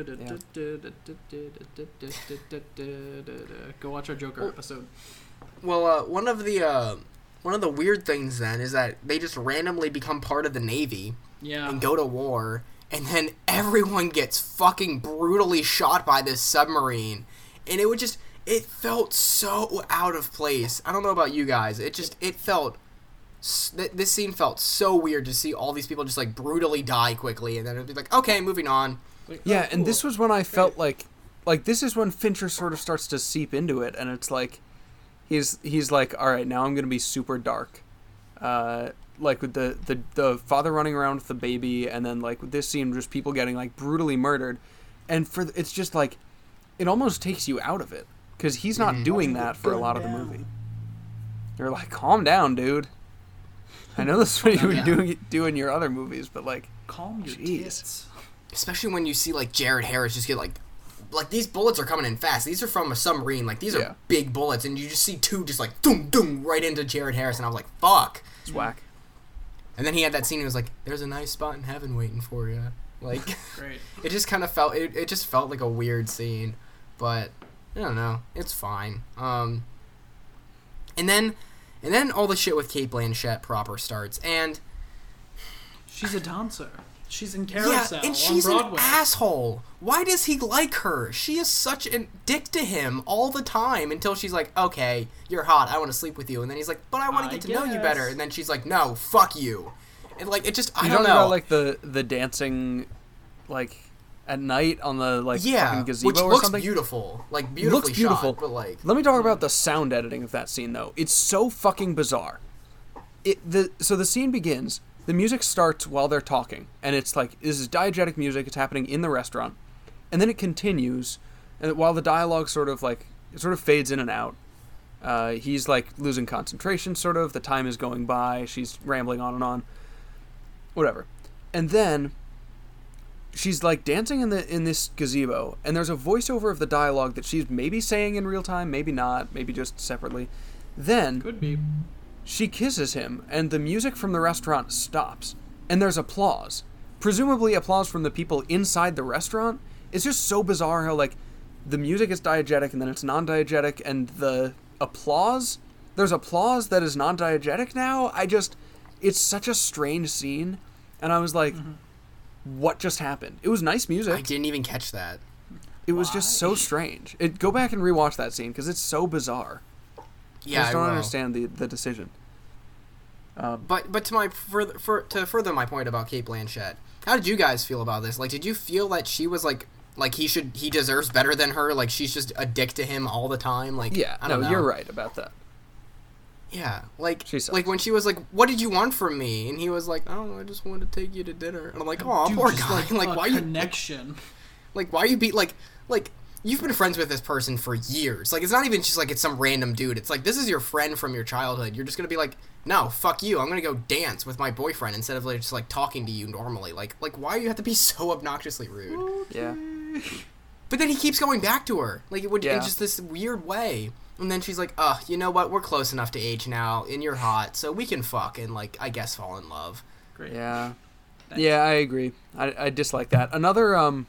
Go watch our Joker episode. Well, one of the weird things then is that they just randomly become part of the Navy Yeah. and go to war, and then everyone gets fucking brutally shot by this submarine. And it felt so out of place. I don't know about you guys. It felt this scene felt so weird to see all these people just like brutally die quickly, and then it'd be like, okay, moving on. Like, Yeah, oh, and cool. this was when I felt like this is when Fincher sort of starts to seep into it, and it's like he's like, all right, now I'm gonna be super dark, like with the father running around with the baby, and then like with this scene, just people getting like brutally murdered, and it's just like it almost takes you out of it because he's not doing that for a lot of the movie. You're like, calm down, dude. I know this is what you would do in your other movies, but like, calm your jeez. tits. Especially when you see like Jared Harris just get like these bullets are coming in fast. These are from a submarine. Like these are big bullets, and you just see two just like doom doom right into Jared Harris, and I was like, fuck. It's whack. And then he had that scene. He was like, "There's a nice spot in heaven waiting for you." Like, Great. it just kind of felt. It just felt like a weird scene, but I don't know. It's fine. And then all the shit with Cate Blanchett proper starts, and She's a dancer. She's in Carousel and she's on an Broadway. asshole. Why does he like her? She is such a dick to him all the time until she's like, okay, you're hot, I want to sleep with you. And then he's like, but I want to get to know you guess. better. And then she's like, no, fuck you. And like, it just, I You don't talking know. about like the dancing, like at night on the like fucking gazebo which or looks something? beautiful. Like, beautifully Looks beautiful. shot, but like... Let me talk about the sound editing of that scene, though. It's so fucking bizarre. So the scene begins. The music starts while they're talking, and it's like this is diegetic music. It's happening in the restaurant, and then it continues, and while the dialogue sort of fades in and out. He's like losing concentration, sort of. The time is going by. She's rambling on and on. Whatever, and then she's like dancing in this gazebo, and there's a voiceover of the dialogue that she's maybe saying in real time, maybe not, maybe just separately. Then Could be. she kisses him, and the music from the restaurant stops, and there's applause. Presumably applause from the people inside the restaurant. It's just so bizarre how, like, the music is diegetic, and then it's non-diegetic, and the applause, there's applause that is non-diegetic now. It's such a strange scene, and I was like, what just happened? It was nice music. I didn't even catch that. It was just so strange. Go back and rewatch that scene, because it's so bizarre. Yeah, I just don't will. understand the decision. But to further my point about Cate Blanchett, how did you guys feel about this? Like, did you feel that she was like he deserves better than her? Like, she's just a dick to him all the time? Like, Yeah, I don't know. you're right about that. Yeah, like She sucks. like when she was like, "What did you want from me?" and he was like, "Oh, I just wanted to take you to dinner." And I'm like, "Oh, Dude, poor just guy." Like, a why you connection? like why you be like you've been friends with this person for years. Like, it's not even just like it's some random dude. It's like, this is your friend from your childhood. You're just gonna be like, "No, fuck you. I'm gonna go dance with my boyfriend," instead of like just like talking to you normally. Like why do you have to be so obnoxiously rude? Yeah. But then he keeps going back to her, like it would in Yeah. just this weird way. And then she's like, you know what? We're close enough to age now, and you're hot, so we can fuck and, like, I guess fall in love. Great. Yeah. Yeah, I agree. I dislike that. Another,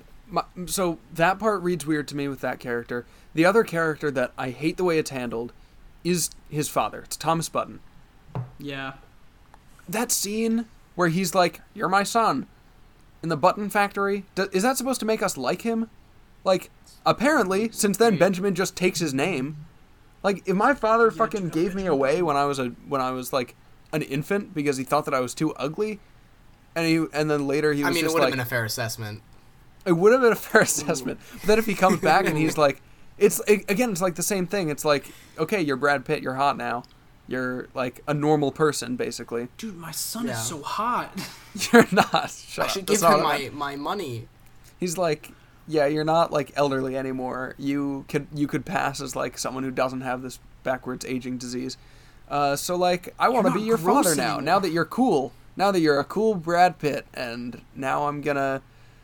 so that part reads weird to me with that character. The other character that I hate the way it's handled is his father. It's Thomas Button. Yeah. That scene where he's like, "You're my son," in the Button Factory, is that supposed to make us like him? Like, apparently, since then Benjamin just takes his name. Like, if my father fucking gave me away when I was like an infant because he thought that I was too ugly, and then later he was it just would have like, been a fair assessment. it would have been a fair assessment. But then if he comes back and he's like, it's like the same thing. It's like, okay, you're Brad Pitt, you're hot now. You're like a normal person, basically. Dude, my son Yeah. is so hot. You're not. Shut I up. should That's give not him what I- my money. He's like, yeah, you're not like elderly anymore. You could pass as like someone who doesn't have this backwards aging disease. So like, I want to not be your gross father now. anymore. Now that you're cool. Now that you're a cool Brad Pitt, and now I'm gonna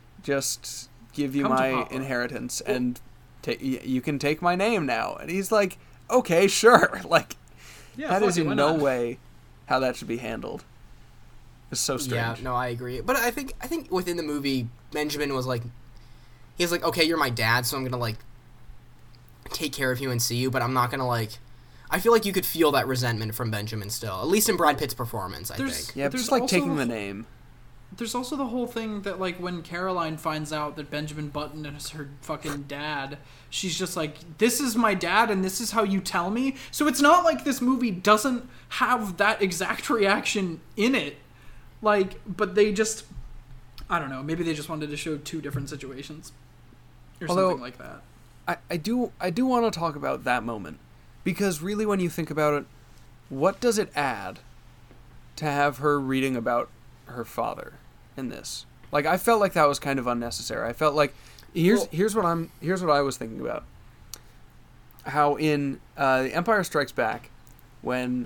just give you Come to my Papa. inheritance, and you can take my name now. And he's like, okay, sure. Like, Yeah, that fuck is it, in why no not? way how that should be handled. It's so Yeah, strange. no, I agree. But I think within the movie, Benjamin was like, he's like, okay, you're my dad, so I'm gonna like take care of you and see you, but I'm not gonna like. I feel like you could feel that resentment from Benjamin still, at least in Brad Pitt's performance. I There's- think. Yeah, There's just like also- taking the name. there's also the whole thing that, like, when Caroline finds out that Benjamin Button is her fucking dad, she's just like, this is my dad and this is how you tell me? So it's not like this movie doesn't have that exact reaction in it. Like, but they just, I don't know, maybe they just wanted to show two different situations. Or something like that. I do want to talk about that moment. Because really, when you think about it, what does it add to have her reading about her father in this? Like, I felt like that was kind of unnecessary. I felt like here's what I was thinking about. How in The Empire Strikes Back, when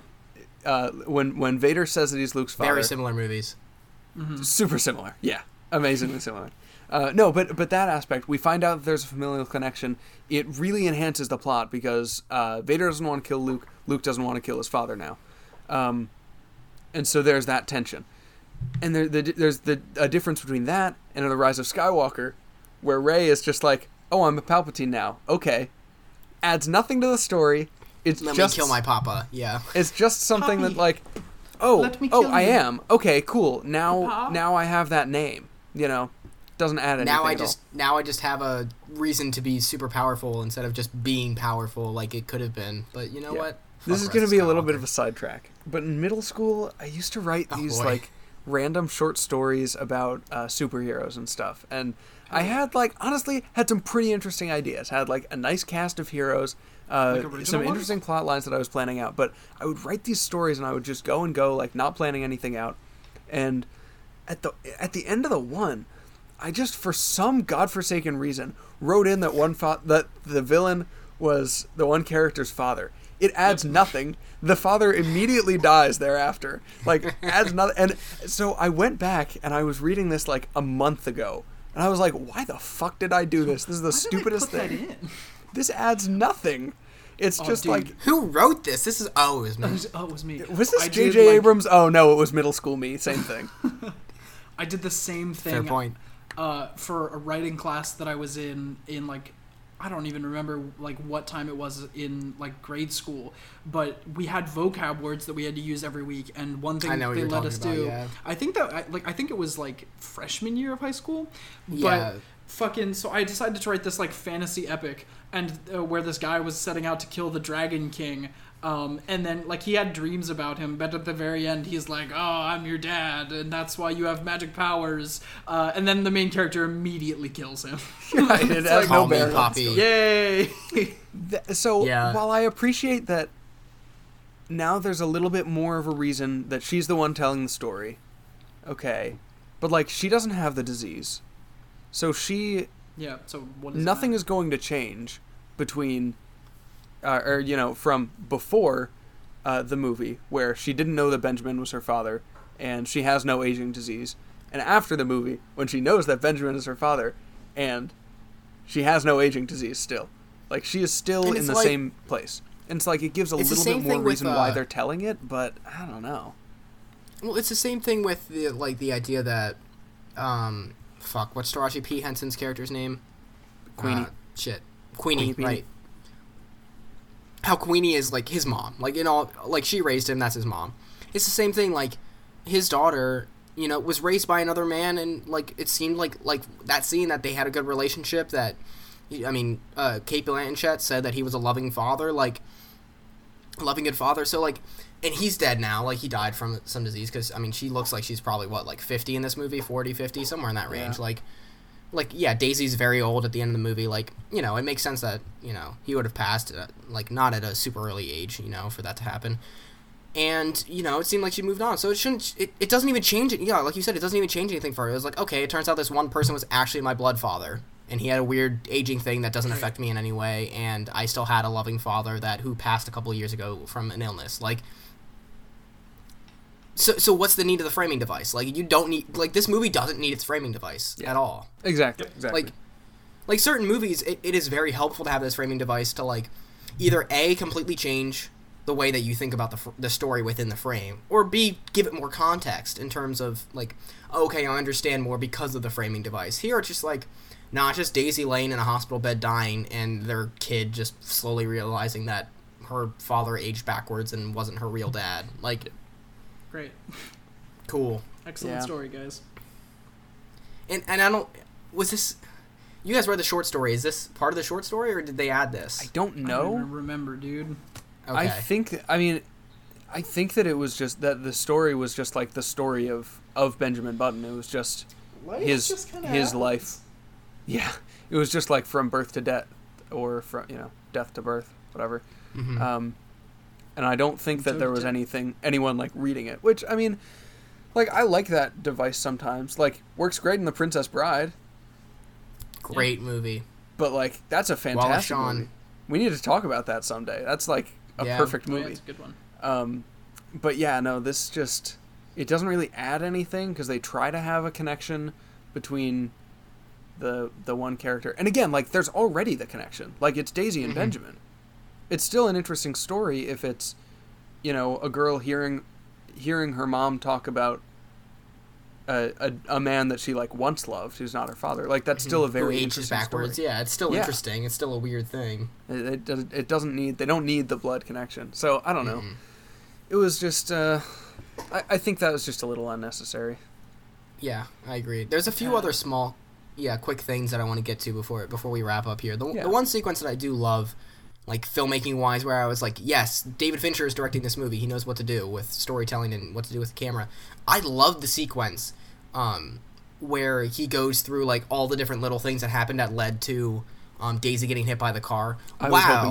Vader says that he's Luke's father, very similar movies. Mm-hmm. Super similar, yeah, amazingly similar. No, but that aspect, we find out that there's a familial connection. It really enhances the plot because Vader doesn't want to kill Luke. Luke doesn't want to kill his father now. And so there's that tension. And there's a difference between that and in The Rise of Skywalker, where Rey is just like, oh, I'm a Palpatine now. Okay. Adds nothing to the story. Let me kill my papa. Yeah. It's just something that, like, I am. Okay, cool. Now I have that name. You know, doesn't add anything. Now I just have a reason to be super powerful instead of just being powerful like it could have been. But you know what? This is going to be a little bit of a sidetrack. But in middle school, I used to write these like random short stories about superheroes and stuff. And I had honestly had some pretty interesting ideas. Had like a nice cast of heroes, some interesting plot lines that I was planning out. But I would write these stories and I would just go, like not planning anything out. And at the end of the one, I just, for some godforsaken reason, wrote in that that the villain was the one character's father. It adds nothing. The father immediately dies thereafter. Like, adds nothing. And so I went back and I was reading this like a month ago. And I was like, why the fuck did I do this? This is the stupidest thing. This adds nothing. It's just like... Who wrote this? It was me. It was me. Was this J.J. Abrams? Oh, no, it was middle school me. Same thing. I did the same thing. Fair point. For a writing class that I was in like, I don't even remember like what time it was in like grade school, but we had vocab words that we had to use every week, and one thing they let us do, I think it was like freshman year of high school, but so I decided to write this like fantasy epic, and where this guy was setting out to kill the Dragon King. And then, like, he had dreams about him, but at the very end, he's like, oh, I'm your dad, and that's why you have magic powers. And then the main character immediately kills him. It has no bearing. Poppy. Yay! While I appreciate that now there's a little bit more of a reason that she's the one telling the story, okay, but, like, she doesn't have the disease. So she... Yeah, so what is nothing that? is going to change between... from before the movie, where she didn't know that Benjamin was her father, and she has no aging disease, and after the movie, when she knows that Benjamin is her father, and she has no aging disease still. Like, she is still in the same place. And it's like, it gives a little bit more reason why they're telling it, but I don't know. Well, it's the same thing with the idea that, what's Taraji P. Henson's character's name? Queenie. Queenie, right. How Queenie is, like, his mom. Like, like, she raised him, that's his mom. It's the same thing, like, his daughter, was raised by another man, and, like, it seemed like that scene that they had a good relationship, that, Cate Blanchett said that he was a loving father, like, loving good father, so, like, and he's dead now, like, he died from some disease, because, she looks like she's probably, 50 in this movie, 40, 50, somewhere in that range, yeah. Daisy's very old at the end of the movie. Like, it makes sense that, he would have passed, not at a super early age, for that to happen. And, it seemed like she moved on. So it doesn't even change it. Yeah, like you said, it doesn't even change anything for her. It was like, okay, it turns out this one person was actually my blood father. And he had a weird aging thing that doesn't affect me in any way. And I still had a loving father who passed a couple of years ago from an illness. Like, So what's the need of the framing device? Like, you don't need... Like, this movie doesn't need its framing device at all. Exactly. Like certain movies, it is very helpful to have this framing device to, like, either A, completely change the way that you think about the story within the frame, or B, give it more context in terms of, like, okay, I understand more because of the framing device. Here, it's just, like, not just Daisy laying in a hospital bed dying and their kid just slowly realizing that her father aged backwards and wasn't her real dad. Like... Great. Cool. Excellent story, guys. And I don't. Was this? You guys read the short story. Is this part of the short story, or did they add this? I don't know. I don't remember, dude. Okay. I think that it was just that the story was just like the story of Benjamin Button. It was just his life. Yeah, it was just like from birth to death, or from death to birth, whatever. Mm-hmm. And I don't think that there was anyone like reading it. Which I mean, like I like that device sometimes. Like works great in The Princess Bride. Great movie. But like that's a fantastic movie. We need to talk about that someday. That's like a perfect movie. Yeah, it's a good one. But yeah, no, this just it doesn't really add anything because they try to have a connection between the one character. And again, like there's already the connection. Like it's Daisy and Benjamin. It's still an interesting story if it's a girl hearing her mom talk about a man that she like once loved who's not her father. Like that's still a very interesting backwards story. Yeah, it's still interesting. It's still a weird thing. It doesn't need, they don't need the blood connection. So I don't know. It was just I think that was just a little unnecessary. Yeah, I agree. There's a few other small quick things that I want to get to before we wrap up here. The one sequence that I do love, like filmmaking wise, where I was like, yes, David Fincher is directing this movie. He knows what to do with storytelling and what to do with the camera. I love the sequence where he goes through like all the different little things that happened that led to Daisy getting hit by the car. I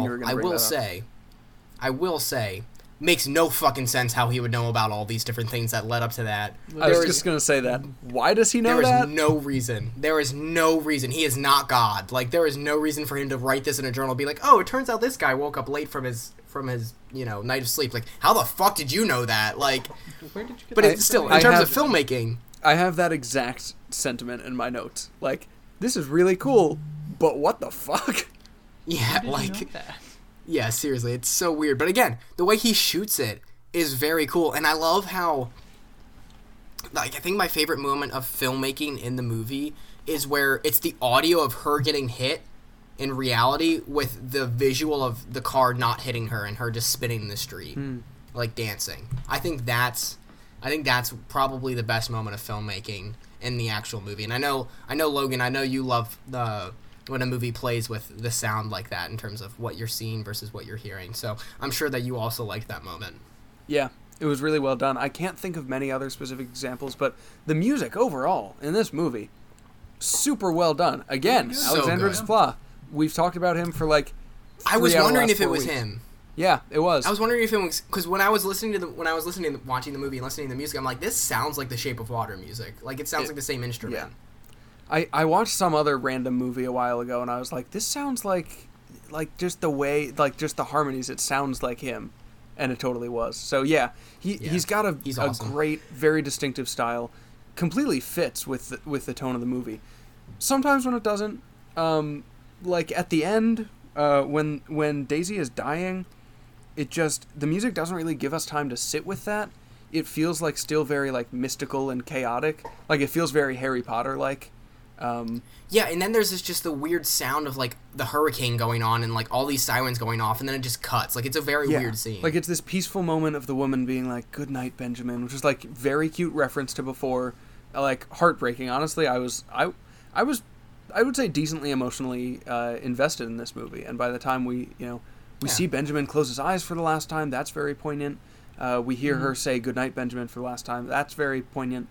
will say, makes no fucking sense how he would know about all these different things that led up to that. I was just going to say that. Why does he know that? There is no reason. There is no reason. He is not God. Like, there is no reason for him to write this in a journal and be like, oh, it turns out this guy woke up late from his night of sleep. Like, how the fuck did you know that? Like, where did you get but that? it's still, in terms of filmmaking. I have that exact sentiment in my notes. Like, this is really cool, but what the fuck? Yeah, yeah, seriously, it's so weird. But again, the way he shoots it is very cool. And I love how, like, I think my favorite moment of filmmaking in the movie is where it's the audio of her getting hit in reality with the visual of the car not hitting her and her just spinning in the street, like dancing. I think that's probably the best moment of filmmaking in the actual movie. And I know Logan, I know you love when a movie plays with the sound like that in terms of what you're seeing versus what you're hearing. So I'm sure that you also liked that moment. Yeah, it was really well done. I can't think of many other specific examples, but the music overall in this movie, super well done. Again, So Alexandre good. Desplat. We've talked about him for like 3 I was wondering if it was weeks. him. Yeah, it was. I was wondering if it was, because when I was watching the movie and listening to the music, I'm like, this sounds like the Shape of Water music. Like, it sounds like the same instrument. Yeah. I watched some other random movie a while ago, and I was like, this sounds like just the way, like just the harmonies, it sounds like him, and it totally was. So yeah, he's got a awesome. great, very distinctive style, completely fits with the tone of the movie. Sometimes when it doesn't, like at the end, when Daisy is dying, the music doesn't really give us time to sit with that. It feels like still very like mystical and chaotic. Like it feels very Harry Potter like. Yeah, and then there's just the weird sound of like the hurricane going on and like all these sirens going off, and then it just cuts. Like it's a very weird scene. Like it's this peaceful moment of the woman being like, "Good night, Benjamin," which is like very cute reference to before, like heartbreaking. Honestly, I would say decently emotionally invested in this movie, and by the time we see Benjamin close his eyes for the last time, that's very poignant. We hear her say "Good night, Benjamin" for the last time. That's very poignant.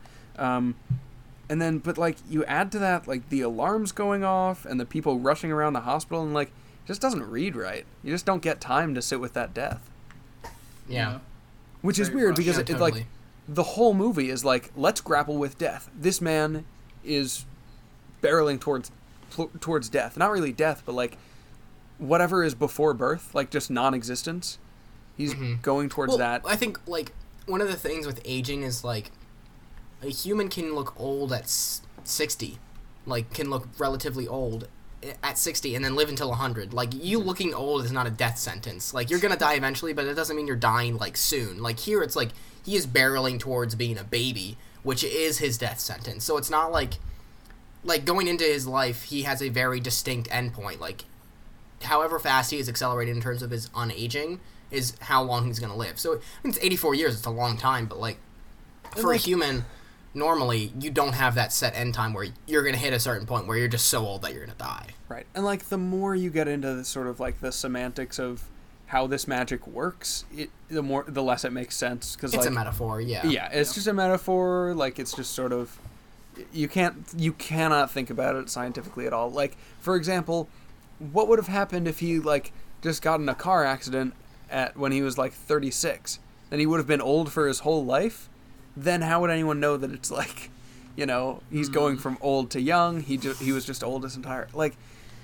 And then, but like you add to that like the alarms going off and the people rushing around the hospital, and like it just doesn't read right. You just don't get time to sit with that death. Yeah. Which is weird because it's like the whole movie is like, let's grapple with death. This man is barreling towards death. Not really death, but like whatever is before birth, like just non-existence. He's going towards that. I think like one of the things with aging is like a human can look old at 60, like can look relatively old at 60 and then live until 100. Like you looking old is not a death sentence. Like you're gonna die eventually, but it doesn't mean you're dying like soon. Like here it's like he is barreling towards being a baby, which is his death sentence. So it's not like going into his life he has a very distinct endpoint. Like however fast he is accelerating in terms of his unaging is how long he's gonna live. So I mean, it's 84 years. It's a long time, but like for a human, normally you don't have that set end time where you're going to hit a certain point where you're just so old that you're going to die. Right. And, like, the more you get into the sort of, like, the semantics of how this magic works, the less it makes sense. Cause, it's like, a metaphor, yeah. Yeah, it's just a metaphor. Like, it's just sort of... You cannot think about it scientifically at all. Like, for example, what would have happened if he, like, just got in a car accident when he was, like, 36? Then he would have been old for his whole life? Then how would anyone know that it's, like, you know, he's going from old to young? He was just old his entire... Like,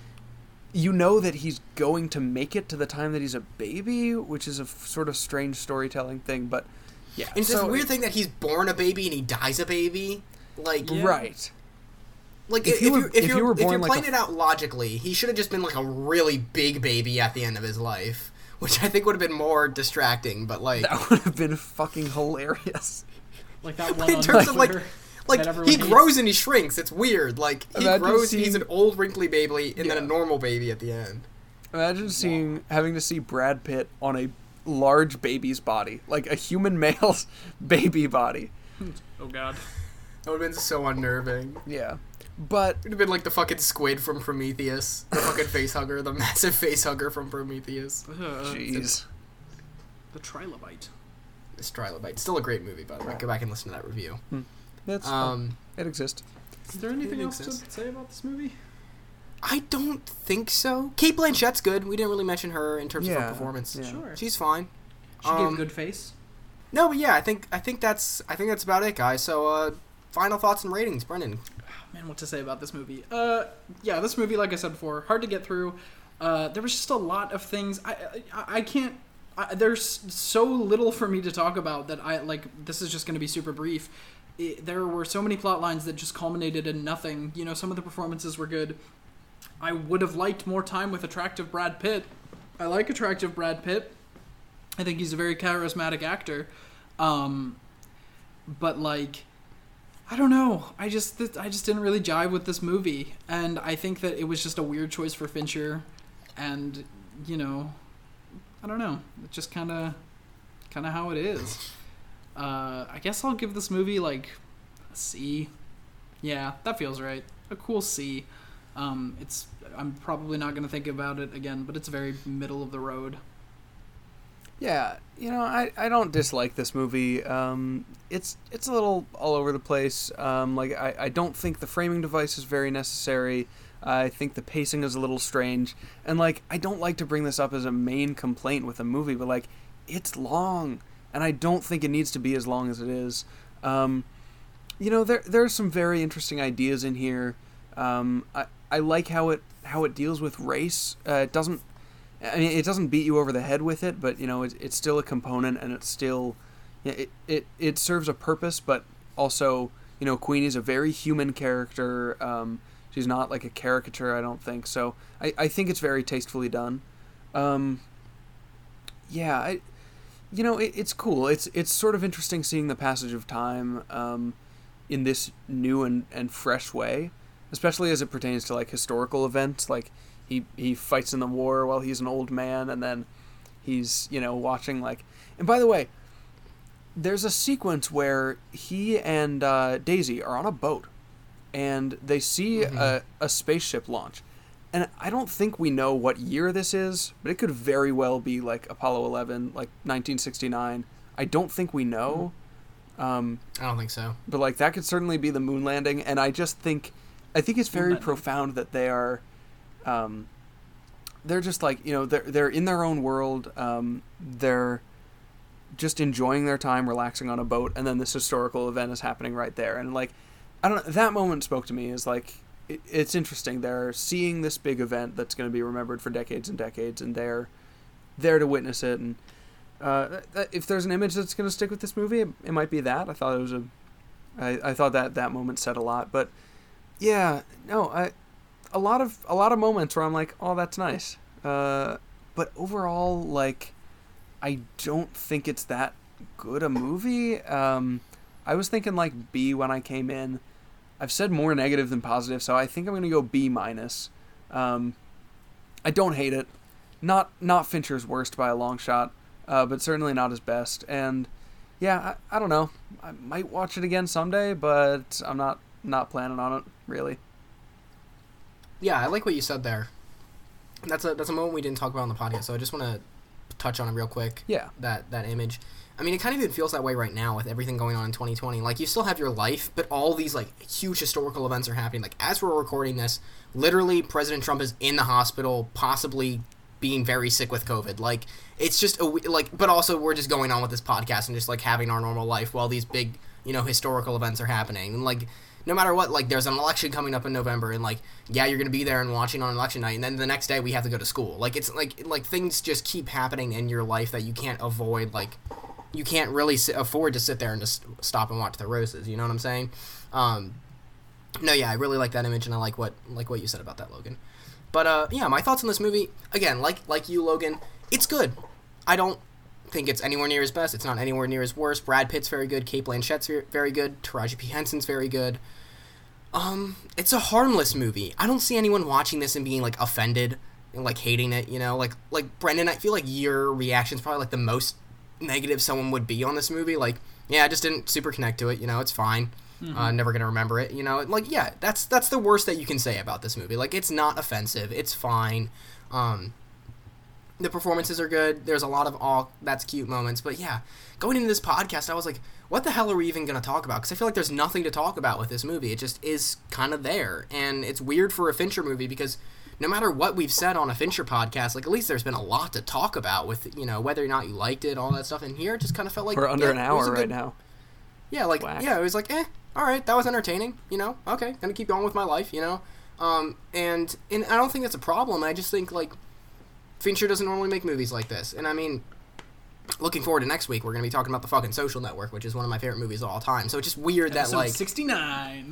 you know that he's going to make it to the time that he's a baby, which is a sort of strange storytelling thing, but, yeah. And it's this weird thing that he's born a baby and he dies a baby. Like, right. Like, if you're playing it out logically, he should have just been, like, a really big baby at the end of his life, which I think would have been more distracting, but, like... That would have been fucking hilarious. Like that one in terms of, like, he hates. grows and he shrinks. It's weird. Like, he grows, he's an old, wrinkly baby, and then a normal baby at the end. Imagine having to see Brad Pitt on a large baby's body. Like, a human male's baby body. Oh, God. That would have been so unnerving. Yeah. But... It would have been like the fucking squid from Prometheus. The fucking face hugger. The massive face hugger from Prometheus. Jeez. The Trilobite. This Trilobite. Still a great movie, by the way. Go back and listen to that review. That's it exists. Is there anything else to say about this movie? I don't think so. Kate Blanchett's good. We didn't really mention her in terms of her performance. Yeah. Sure. She's fine. She gave a good face. No, but yeah, I think that's about it, guys. So final thoughts and ratings, Brendan. Man, what to say about this movie? Yeah, this movie, like I said before, hard to get through. There was just a lot of things. I can't. There's so little for me to talk about that this is just going to be super brief. There were so many plot lines that just culminated in nothing. You know, some of the performances were good. I would have liked more time with attractive Brad Pitt. I like attractive Brad Pitt. I think he's a very charismatic actor. But, like, I don't know. I just didn't really jive with this movie. And I think that it was just a weird choice for Fincher. And, you know, I don't know. It's just kind of how it is. I guess I'll give this movie, like, a C. Yeah, that feels right. A cool C. I'm probably not going to think about it again, but it's very middle of the road. Yeah, you know, I don't dislike this movie. It's a little all over the place. I don't think the framing device is very necessary. I think the pacing is a little strange. And, like, I don't like to bring this up as a main complaint with a movie, but, like, it's long. And I don't think it needs to be as long as it is. You know, there are some very interesting ideas in here. I like how it deals with race. It doesn't beat you over the head with it, but, you know, it's still a component, and it's still, it serves a purpose. But also, you know, Queenie's a very human character. She's not like a caricature, I don't think. So I think it's very tastefully done. It's cool. It's sort of interesting seeing the passage of time in this new and fresh way, especially as it pertains to, like, historical events. Like, he fights in the war while he's an old man, and then he's, you know, watching, like... And by the way, there's a sequence where he and Daisy are on a boat, and they see a spaceship launch. And I don't think we know what year this is, but it could very well be, like, Apollo 11, like, 1969. I don't think we know. I don't think so. But, like, that could certainly be the moon landing, and I think it's very profound that they are... they're just, like, you know, they're in their own world. They're just enjoying their time, relaxing on a boat, and then this historical event is happening right there. And, like, I don't know, that moment spoke to me as, like, it's interesting. They're seeing this big event that's going to be remembered for decades and decades, and they're there to witness it. And if there's an image that's going to stick with this movie, it might be that. I thought it was I thought that moment said a lot. But yeah, no, a lot of moments where I'm like, oh, that's nice. But overall, like, I don't think it's that good a movie. I was thinking, like, B when I came in. I've said more negative than positive, so I think I'm going to go B-. I don't hate it. Not Fincher's worst by a long shot, but certainly not his best. And yeah, I don't know. I might watch it again someday, but I'm not planning on it really. Yeah, I like what you said there. That's a moment we didn't talk about on the podcast, so I just want to touch on it real quick. Yeah. That image. I mean, it kind of even feels that way right now with everything going on in 2020. Like, you still have your life, but all these, like, huge historical events are happening. Like, as we're recording this, literally President Trump is in the hospital, possibly being very sick with COVID. Like, it's just, but also we're just going on with this podcast and just, like, having our normal life while these big, historical events are happening. And, like, no matter what, like, there's an election coming up in November, and, like, yeah, you're going to be there and watching on election night, and then the next day we have to go to school. Like, it's, like things just keep happening in your life that you can't avoid, like, you can't really afford to sit there and just stop and watch the roses. You know what I'm saying? No, yeah, I really like that image, and I like what you said about that, Logan. But yeah, my thoughts on this movie, again, like you, Logan, it's good. I don't think it's anywhere near his best. It's not anywhere near his worst. Brad Pitt's very good. Cate Blanchett's very good. Taraji P. Henson's very good. It's a harmless movie. I don't see anyone watching this and being, like, offended and, like, hating it. Like Brendan, I feel like your reaction's probably, like, the most negative someone would be on this movie. Like, yeah, I just didn't super connect to it. It's fine. Never gonna remember it. Like, yeah, that's the worst that you can say about this movie. Like, it's not offensive. It's fine. The performances are good. There's a lot of that's cute moments. But yeah, going into this podcast, I was like, what the hell are we even gonna talk about? Because I feel like there's nothing to talk about with this movie. It just is kind of there, and it's weird for a Fincher movie because no matter what we've said on a Fincher podcast, like, at least there's been a lot to talk about with, whether or not you liked it, all that stuff. And here, it just kind of felt like we're under an hour right now. Yeah, like, yeah, it was like, all right, that was entertaining, okay, gonna keep going with my life, and I don't think that's a problem. I just think, like, Fincher doesn't normally make movies like this, and I mean, looking forward to next week, we're gonna be talking about the fucking Social Network, which is one of my favorite movies of all time, so it's just weird that, like... 69.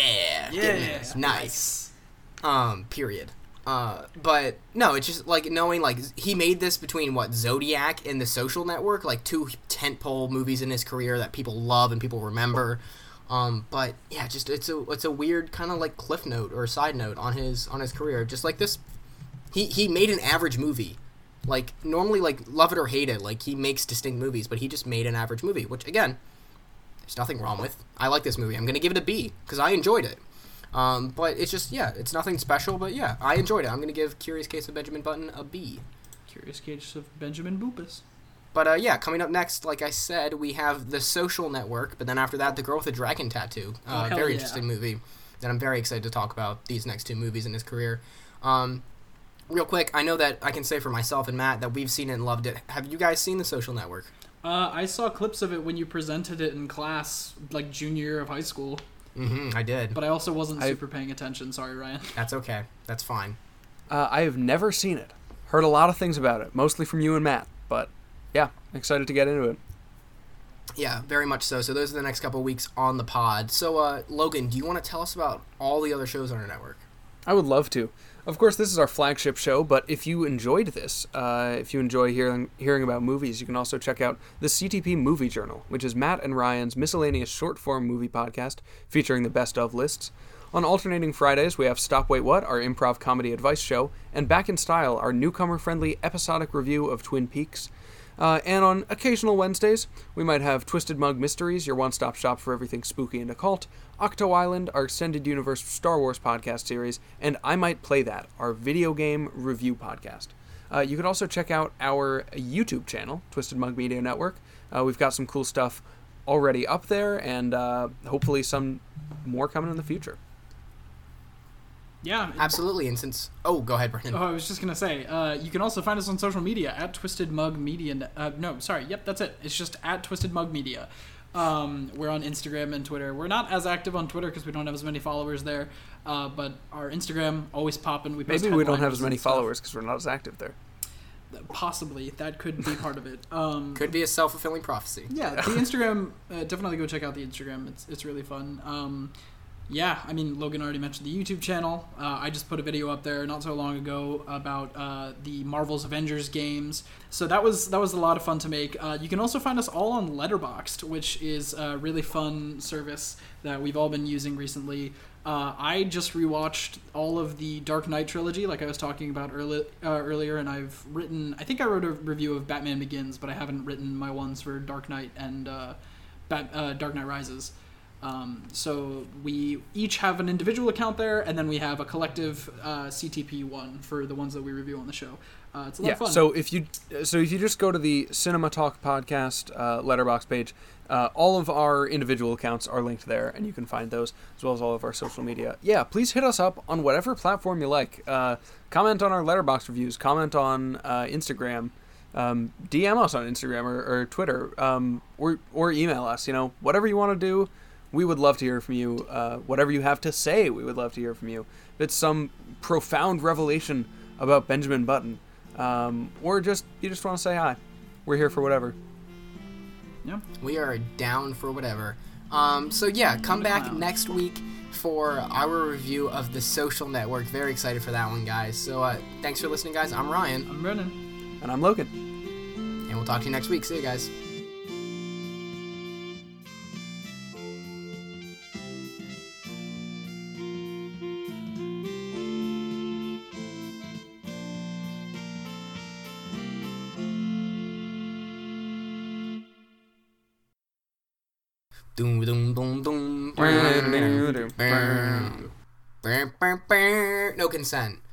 Yeah, nice. Period. But no, it's just like knowing, like, he made this between Zodiac and The Social Network, like, two tentpole movies in his career that people love and people remember. But yeah, just it's a weird kind of like cliff note or side note on his career. Just like this, he made an average movie. Like, normally, like, love it or hate it, like, he makes distinct movies, but he just made an average movie, which, again, there's nothing wrong with. I like this movie. I'm gonna give it a B because I enjoyed it. But it's just, yeah, it's nothing special, but yeah, I enjoyed it. I'm going to give Curious Case of Benjamin Button a B. Curious Case of Benjamin Boopus. But, yeah, coming up next, like I said, we have The Social Network, but then after that, The Girl with the Dragon Tattoo. Very interesting movie that I'm very excited to talk about, these next two movies in his career. Real quick, I know that I can say for myself and Matt that we've seen it and loved it. Have you guys seen The Social Network? I saw clips of it when you presented it in class, like, junior year of high school. I did. But I also wasn't super paying attention. Sorry, Ryan. That's okay. That's fine. I have never seen it. Heard a lot of things about it, mostly from you and Matt. But, yeah, excited to get into it. Yeah, very much so. So those are the next couple of weeks on the pod. So, Logan, do you want to tell us about all the other shows on our network? I would love to. Of course, this is our flagship show, but if you enjoyed this, if you enjoy hearing about movies, you can also check out the CTP Movie Journal, which is Matt and Ryan's miscellaneous short-form movie podcast featuring the best of lists. On alternating Fridays, we have Stop Wait What, our improv comedy advice show, and Back in Style, our newcomer-friendly episodic review of Twin Peaks. And on occasional Wednesdays, we might have Twisted Mug Mysteries, your one-stop shop for everything spooky and occult, Octo Island, our extended universe Star Wars podcast series, and I Might Play That, our video game review podcast. You can also check out our YouTube channel, Twisted Mug Media Network. We've got some cool stuff already up there, and hopefully some more coming in the future. Yeah. Absolutely, and since... Oh, go ahead, Brendan. Oh, I was just going to say, you can also find us on social media, at Twisted Mug Media. Yep, that's it. It's just at Twisted Mug Media. We're on Instagram and Twitter. We're not as active on Twitter because we don't have as many followers there, but our Instagram, always popping. Maybe we don't have as many followers because we're not as active there. Possibly. That could be part of it. Could be a self-fulfilling prophecy. Yeah, the Instagram, definitely go check out the Instagram. It's really fun. Yeah, I mean, Logan already mentioned the YouTube channel. I just put a video up there not so long ago about the Marvel's Avengers games. So that was a lot of fun to make. You can also find us all on Letterboxd, which is a really fun service that we've all been using recently. I just rewatched all of the Dark Knight trilogy, like I was talking about earlier, and I think I wrote a review of Batman Begins, but I haven't written my ones for Dark Knight and Dark Knight Rises. So we each have an individual account there, and then we have a collective CTP one for the ones that we review on the show. It's a lot of fun. So if you just go to the Cinema Talk Podcast Letterboxd page, all of our individual accounts are linked there, and you can find those as well as all of our social media. Yeah, please hit us up on whatever platform you like. Comment on our Letterboxd reviews. Comment on Instagram. DM us on Instagram or Twitter, or email us. Whatever you want to do. We would love to hear from you. Whatever you have to say, we would love to hear from you. If it's some profound revelation about Benjamin Button, or you just want to say hi, we're here for whatever. Yeah, we are down for whatever. So yeah, come back next week for our review of The Social Network. Very excited for that one, guys. So thanks for listening, guys. I'm Ryan. I'm Brennan. And I'm Logan. And we'll talk to you next week. See you guys. Doom doom doom doom. No consent.